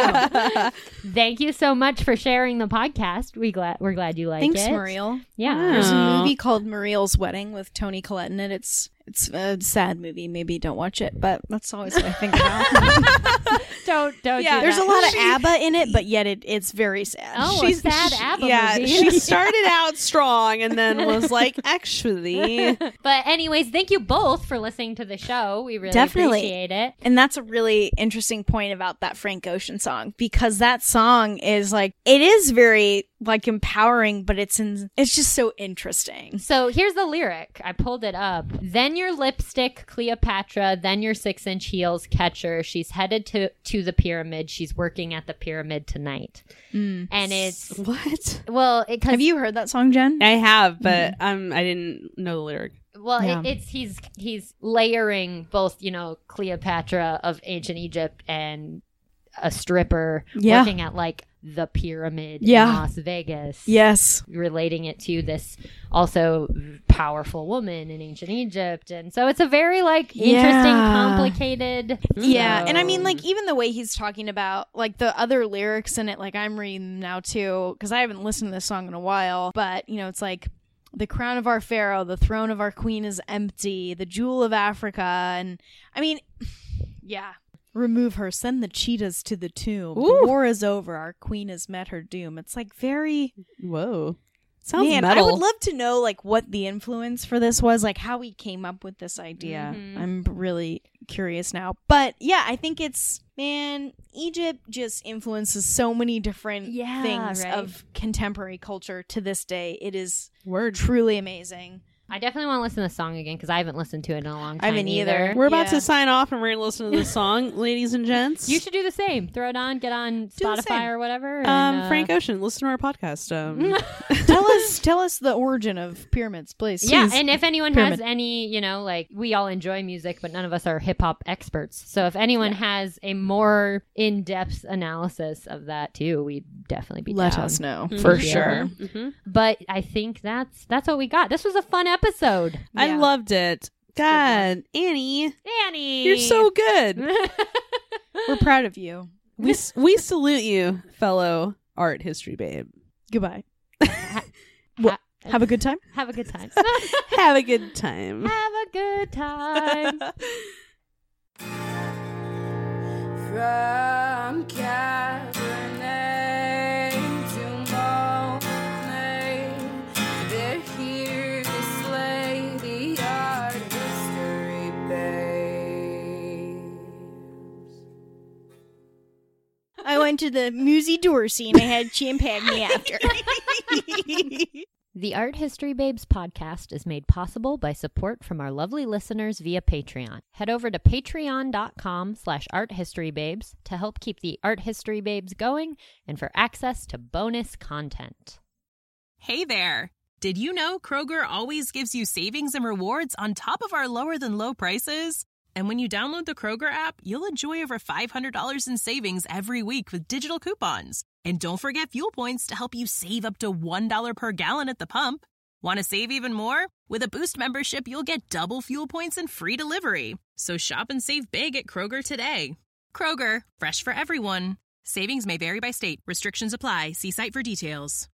Thank you so much for sharing the podcast. We glad we're glad you like Thanks, it. Muriel. Yeah. There's a Oh. movie called Muriel's Wedding with Toni Collette in it. It's it's a sad movie. Maybe don't watch it, but that's always what I think about. Don't don't Yeah, do There's that. a lot of She- ABBA in it, but yet it it's very sad. Oh, She's- a sad she- ABBA yeah, movie. she started out strong and then was like, actually. But anyways, thank you both for listening to the show. We really Definitely. appreciate it. And that's a really interesting point about that Frank Ocean song, because that song is like, it is very like empowering, but it's in, it's just so interesting. So here's the lyric. I pulled it up. Then your lipstick, Cleopatra. Then your six-inch heels, catch her. She's headed to, to the pyramid. She's working at the pyramid tonight. And it's, What? well, it, cause, Have you heard that song, Jen? I have, but um, I didn't know the lyric. well, Yeah. it, it's, he's, he's layering both, you know, Cleopatra of ancient Egypt and a stripper Yeah. working at like the pyramid Yeah. in Las Vegas. Yes. Relating it to this also powerful woman in ancient Egypt. And so it's a very like interesting, Yeah. complicated. Yeah, and I So- mean, like, even the way he's talking about, like, the other lyrics in it, like, I'm reading them now, too, because I haven't listened to this song in a while, but, you know, it's like, the crown of our pharaoh, the throne of our queen is empty, the jewel of Africa, and, I mean, yeah. Remove her, send the cheetahs to the tomb. Ooh. The war is over, our queen has met her doom. It's, like, very... Whoa. Sounds Man, metal. I would love to know, like, what the influence for this was, like, how he came up with this idea. Mhm. I'm really curious now. But, yeah, I think it's, man, Egypt just influences so many different Yeah, things right. of contemporary culture to this day. It is Word. truly amazing. I definitely want to listen to the song again because I haven't listened to it in a long time. I haven't either. We're about Yeah. to sign off and we're going to listen to the song, ladies and gents. You should do the same. Throw it on, get on the Spotify same. or whatever. and, Um, uh, Frank Ocean, listen to our podcast. Um, tell us, tell us the origin of pyramids, please. Yeah, Please. and if anyone Pyramid. has any, you know, like we all enjoy music, but none of us are hip hop experts. So if anyone has a more in depth analysis of that too, we'd definitely be let down. us know Mhm. for Yeah. sure. mhm. But I think that's that's what we got. This was a fun episode. I Yeah. loved it. God, Annie, Annie, you're so good. We're proud of you. we s- we salute you, fellow art history babe. Goodbye. Ha- Have a good time. Have a good time. Have a good time. Have a good time. From Cabernet to Monet, they're here to slay the art history babes. I went to the Musée d'Orsay and I had champagne after. The Art History Babes podcast is made possible by support from our lovely listeners via Patreon. Head over to patreon.com slash arthistorybabes to help keep the Art History Babes going and for access to bonus content. Hey there! Did you know Kroger always gives you savings and rewards on top of our lower-than-low prices? And when you download the Kroger app, you'll enjoy over five hundred dollars in savings every week with digital coupons. And don't forget fuel points to help you save up to one dollar per gallon at the pump. Want to save even more? With a Boost membership, you'll get double fuel points and free delivery. So shop and save big at Kroger today. Kroger, fresh for everyone. Savings may vary by state. Restrictions apply. See site for details.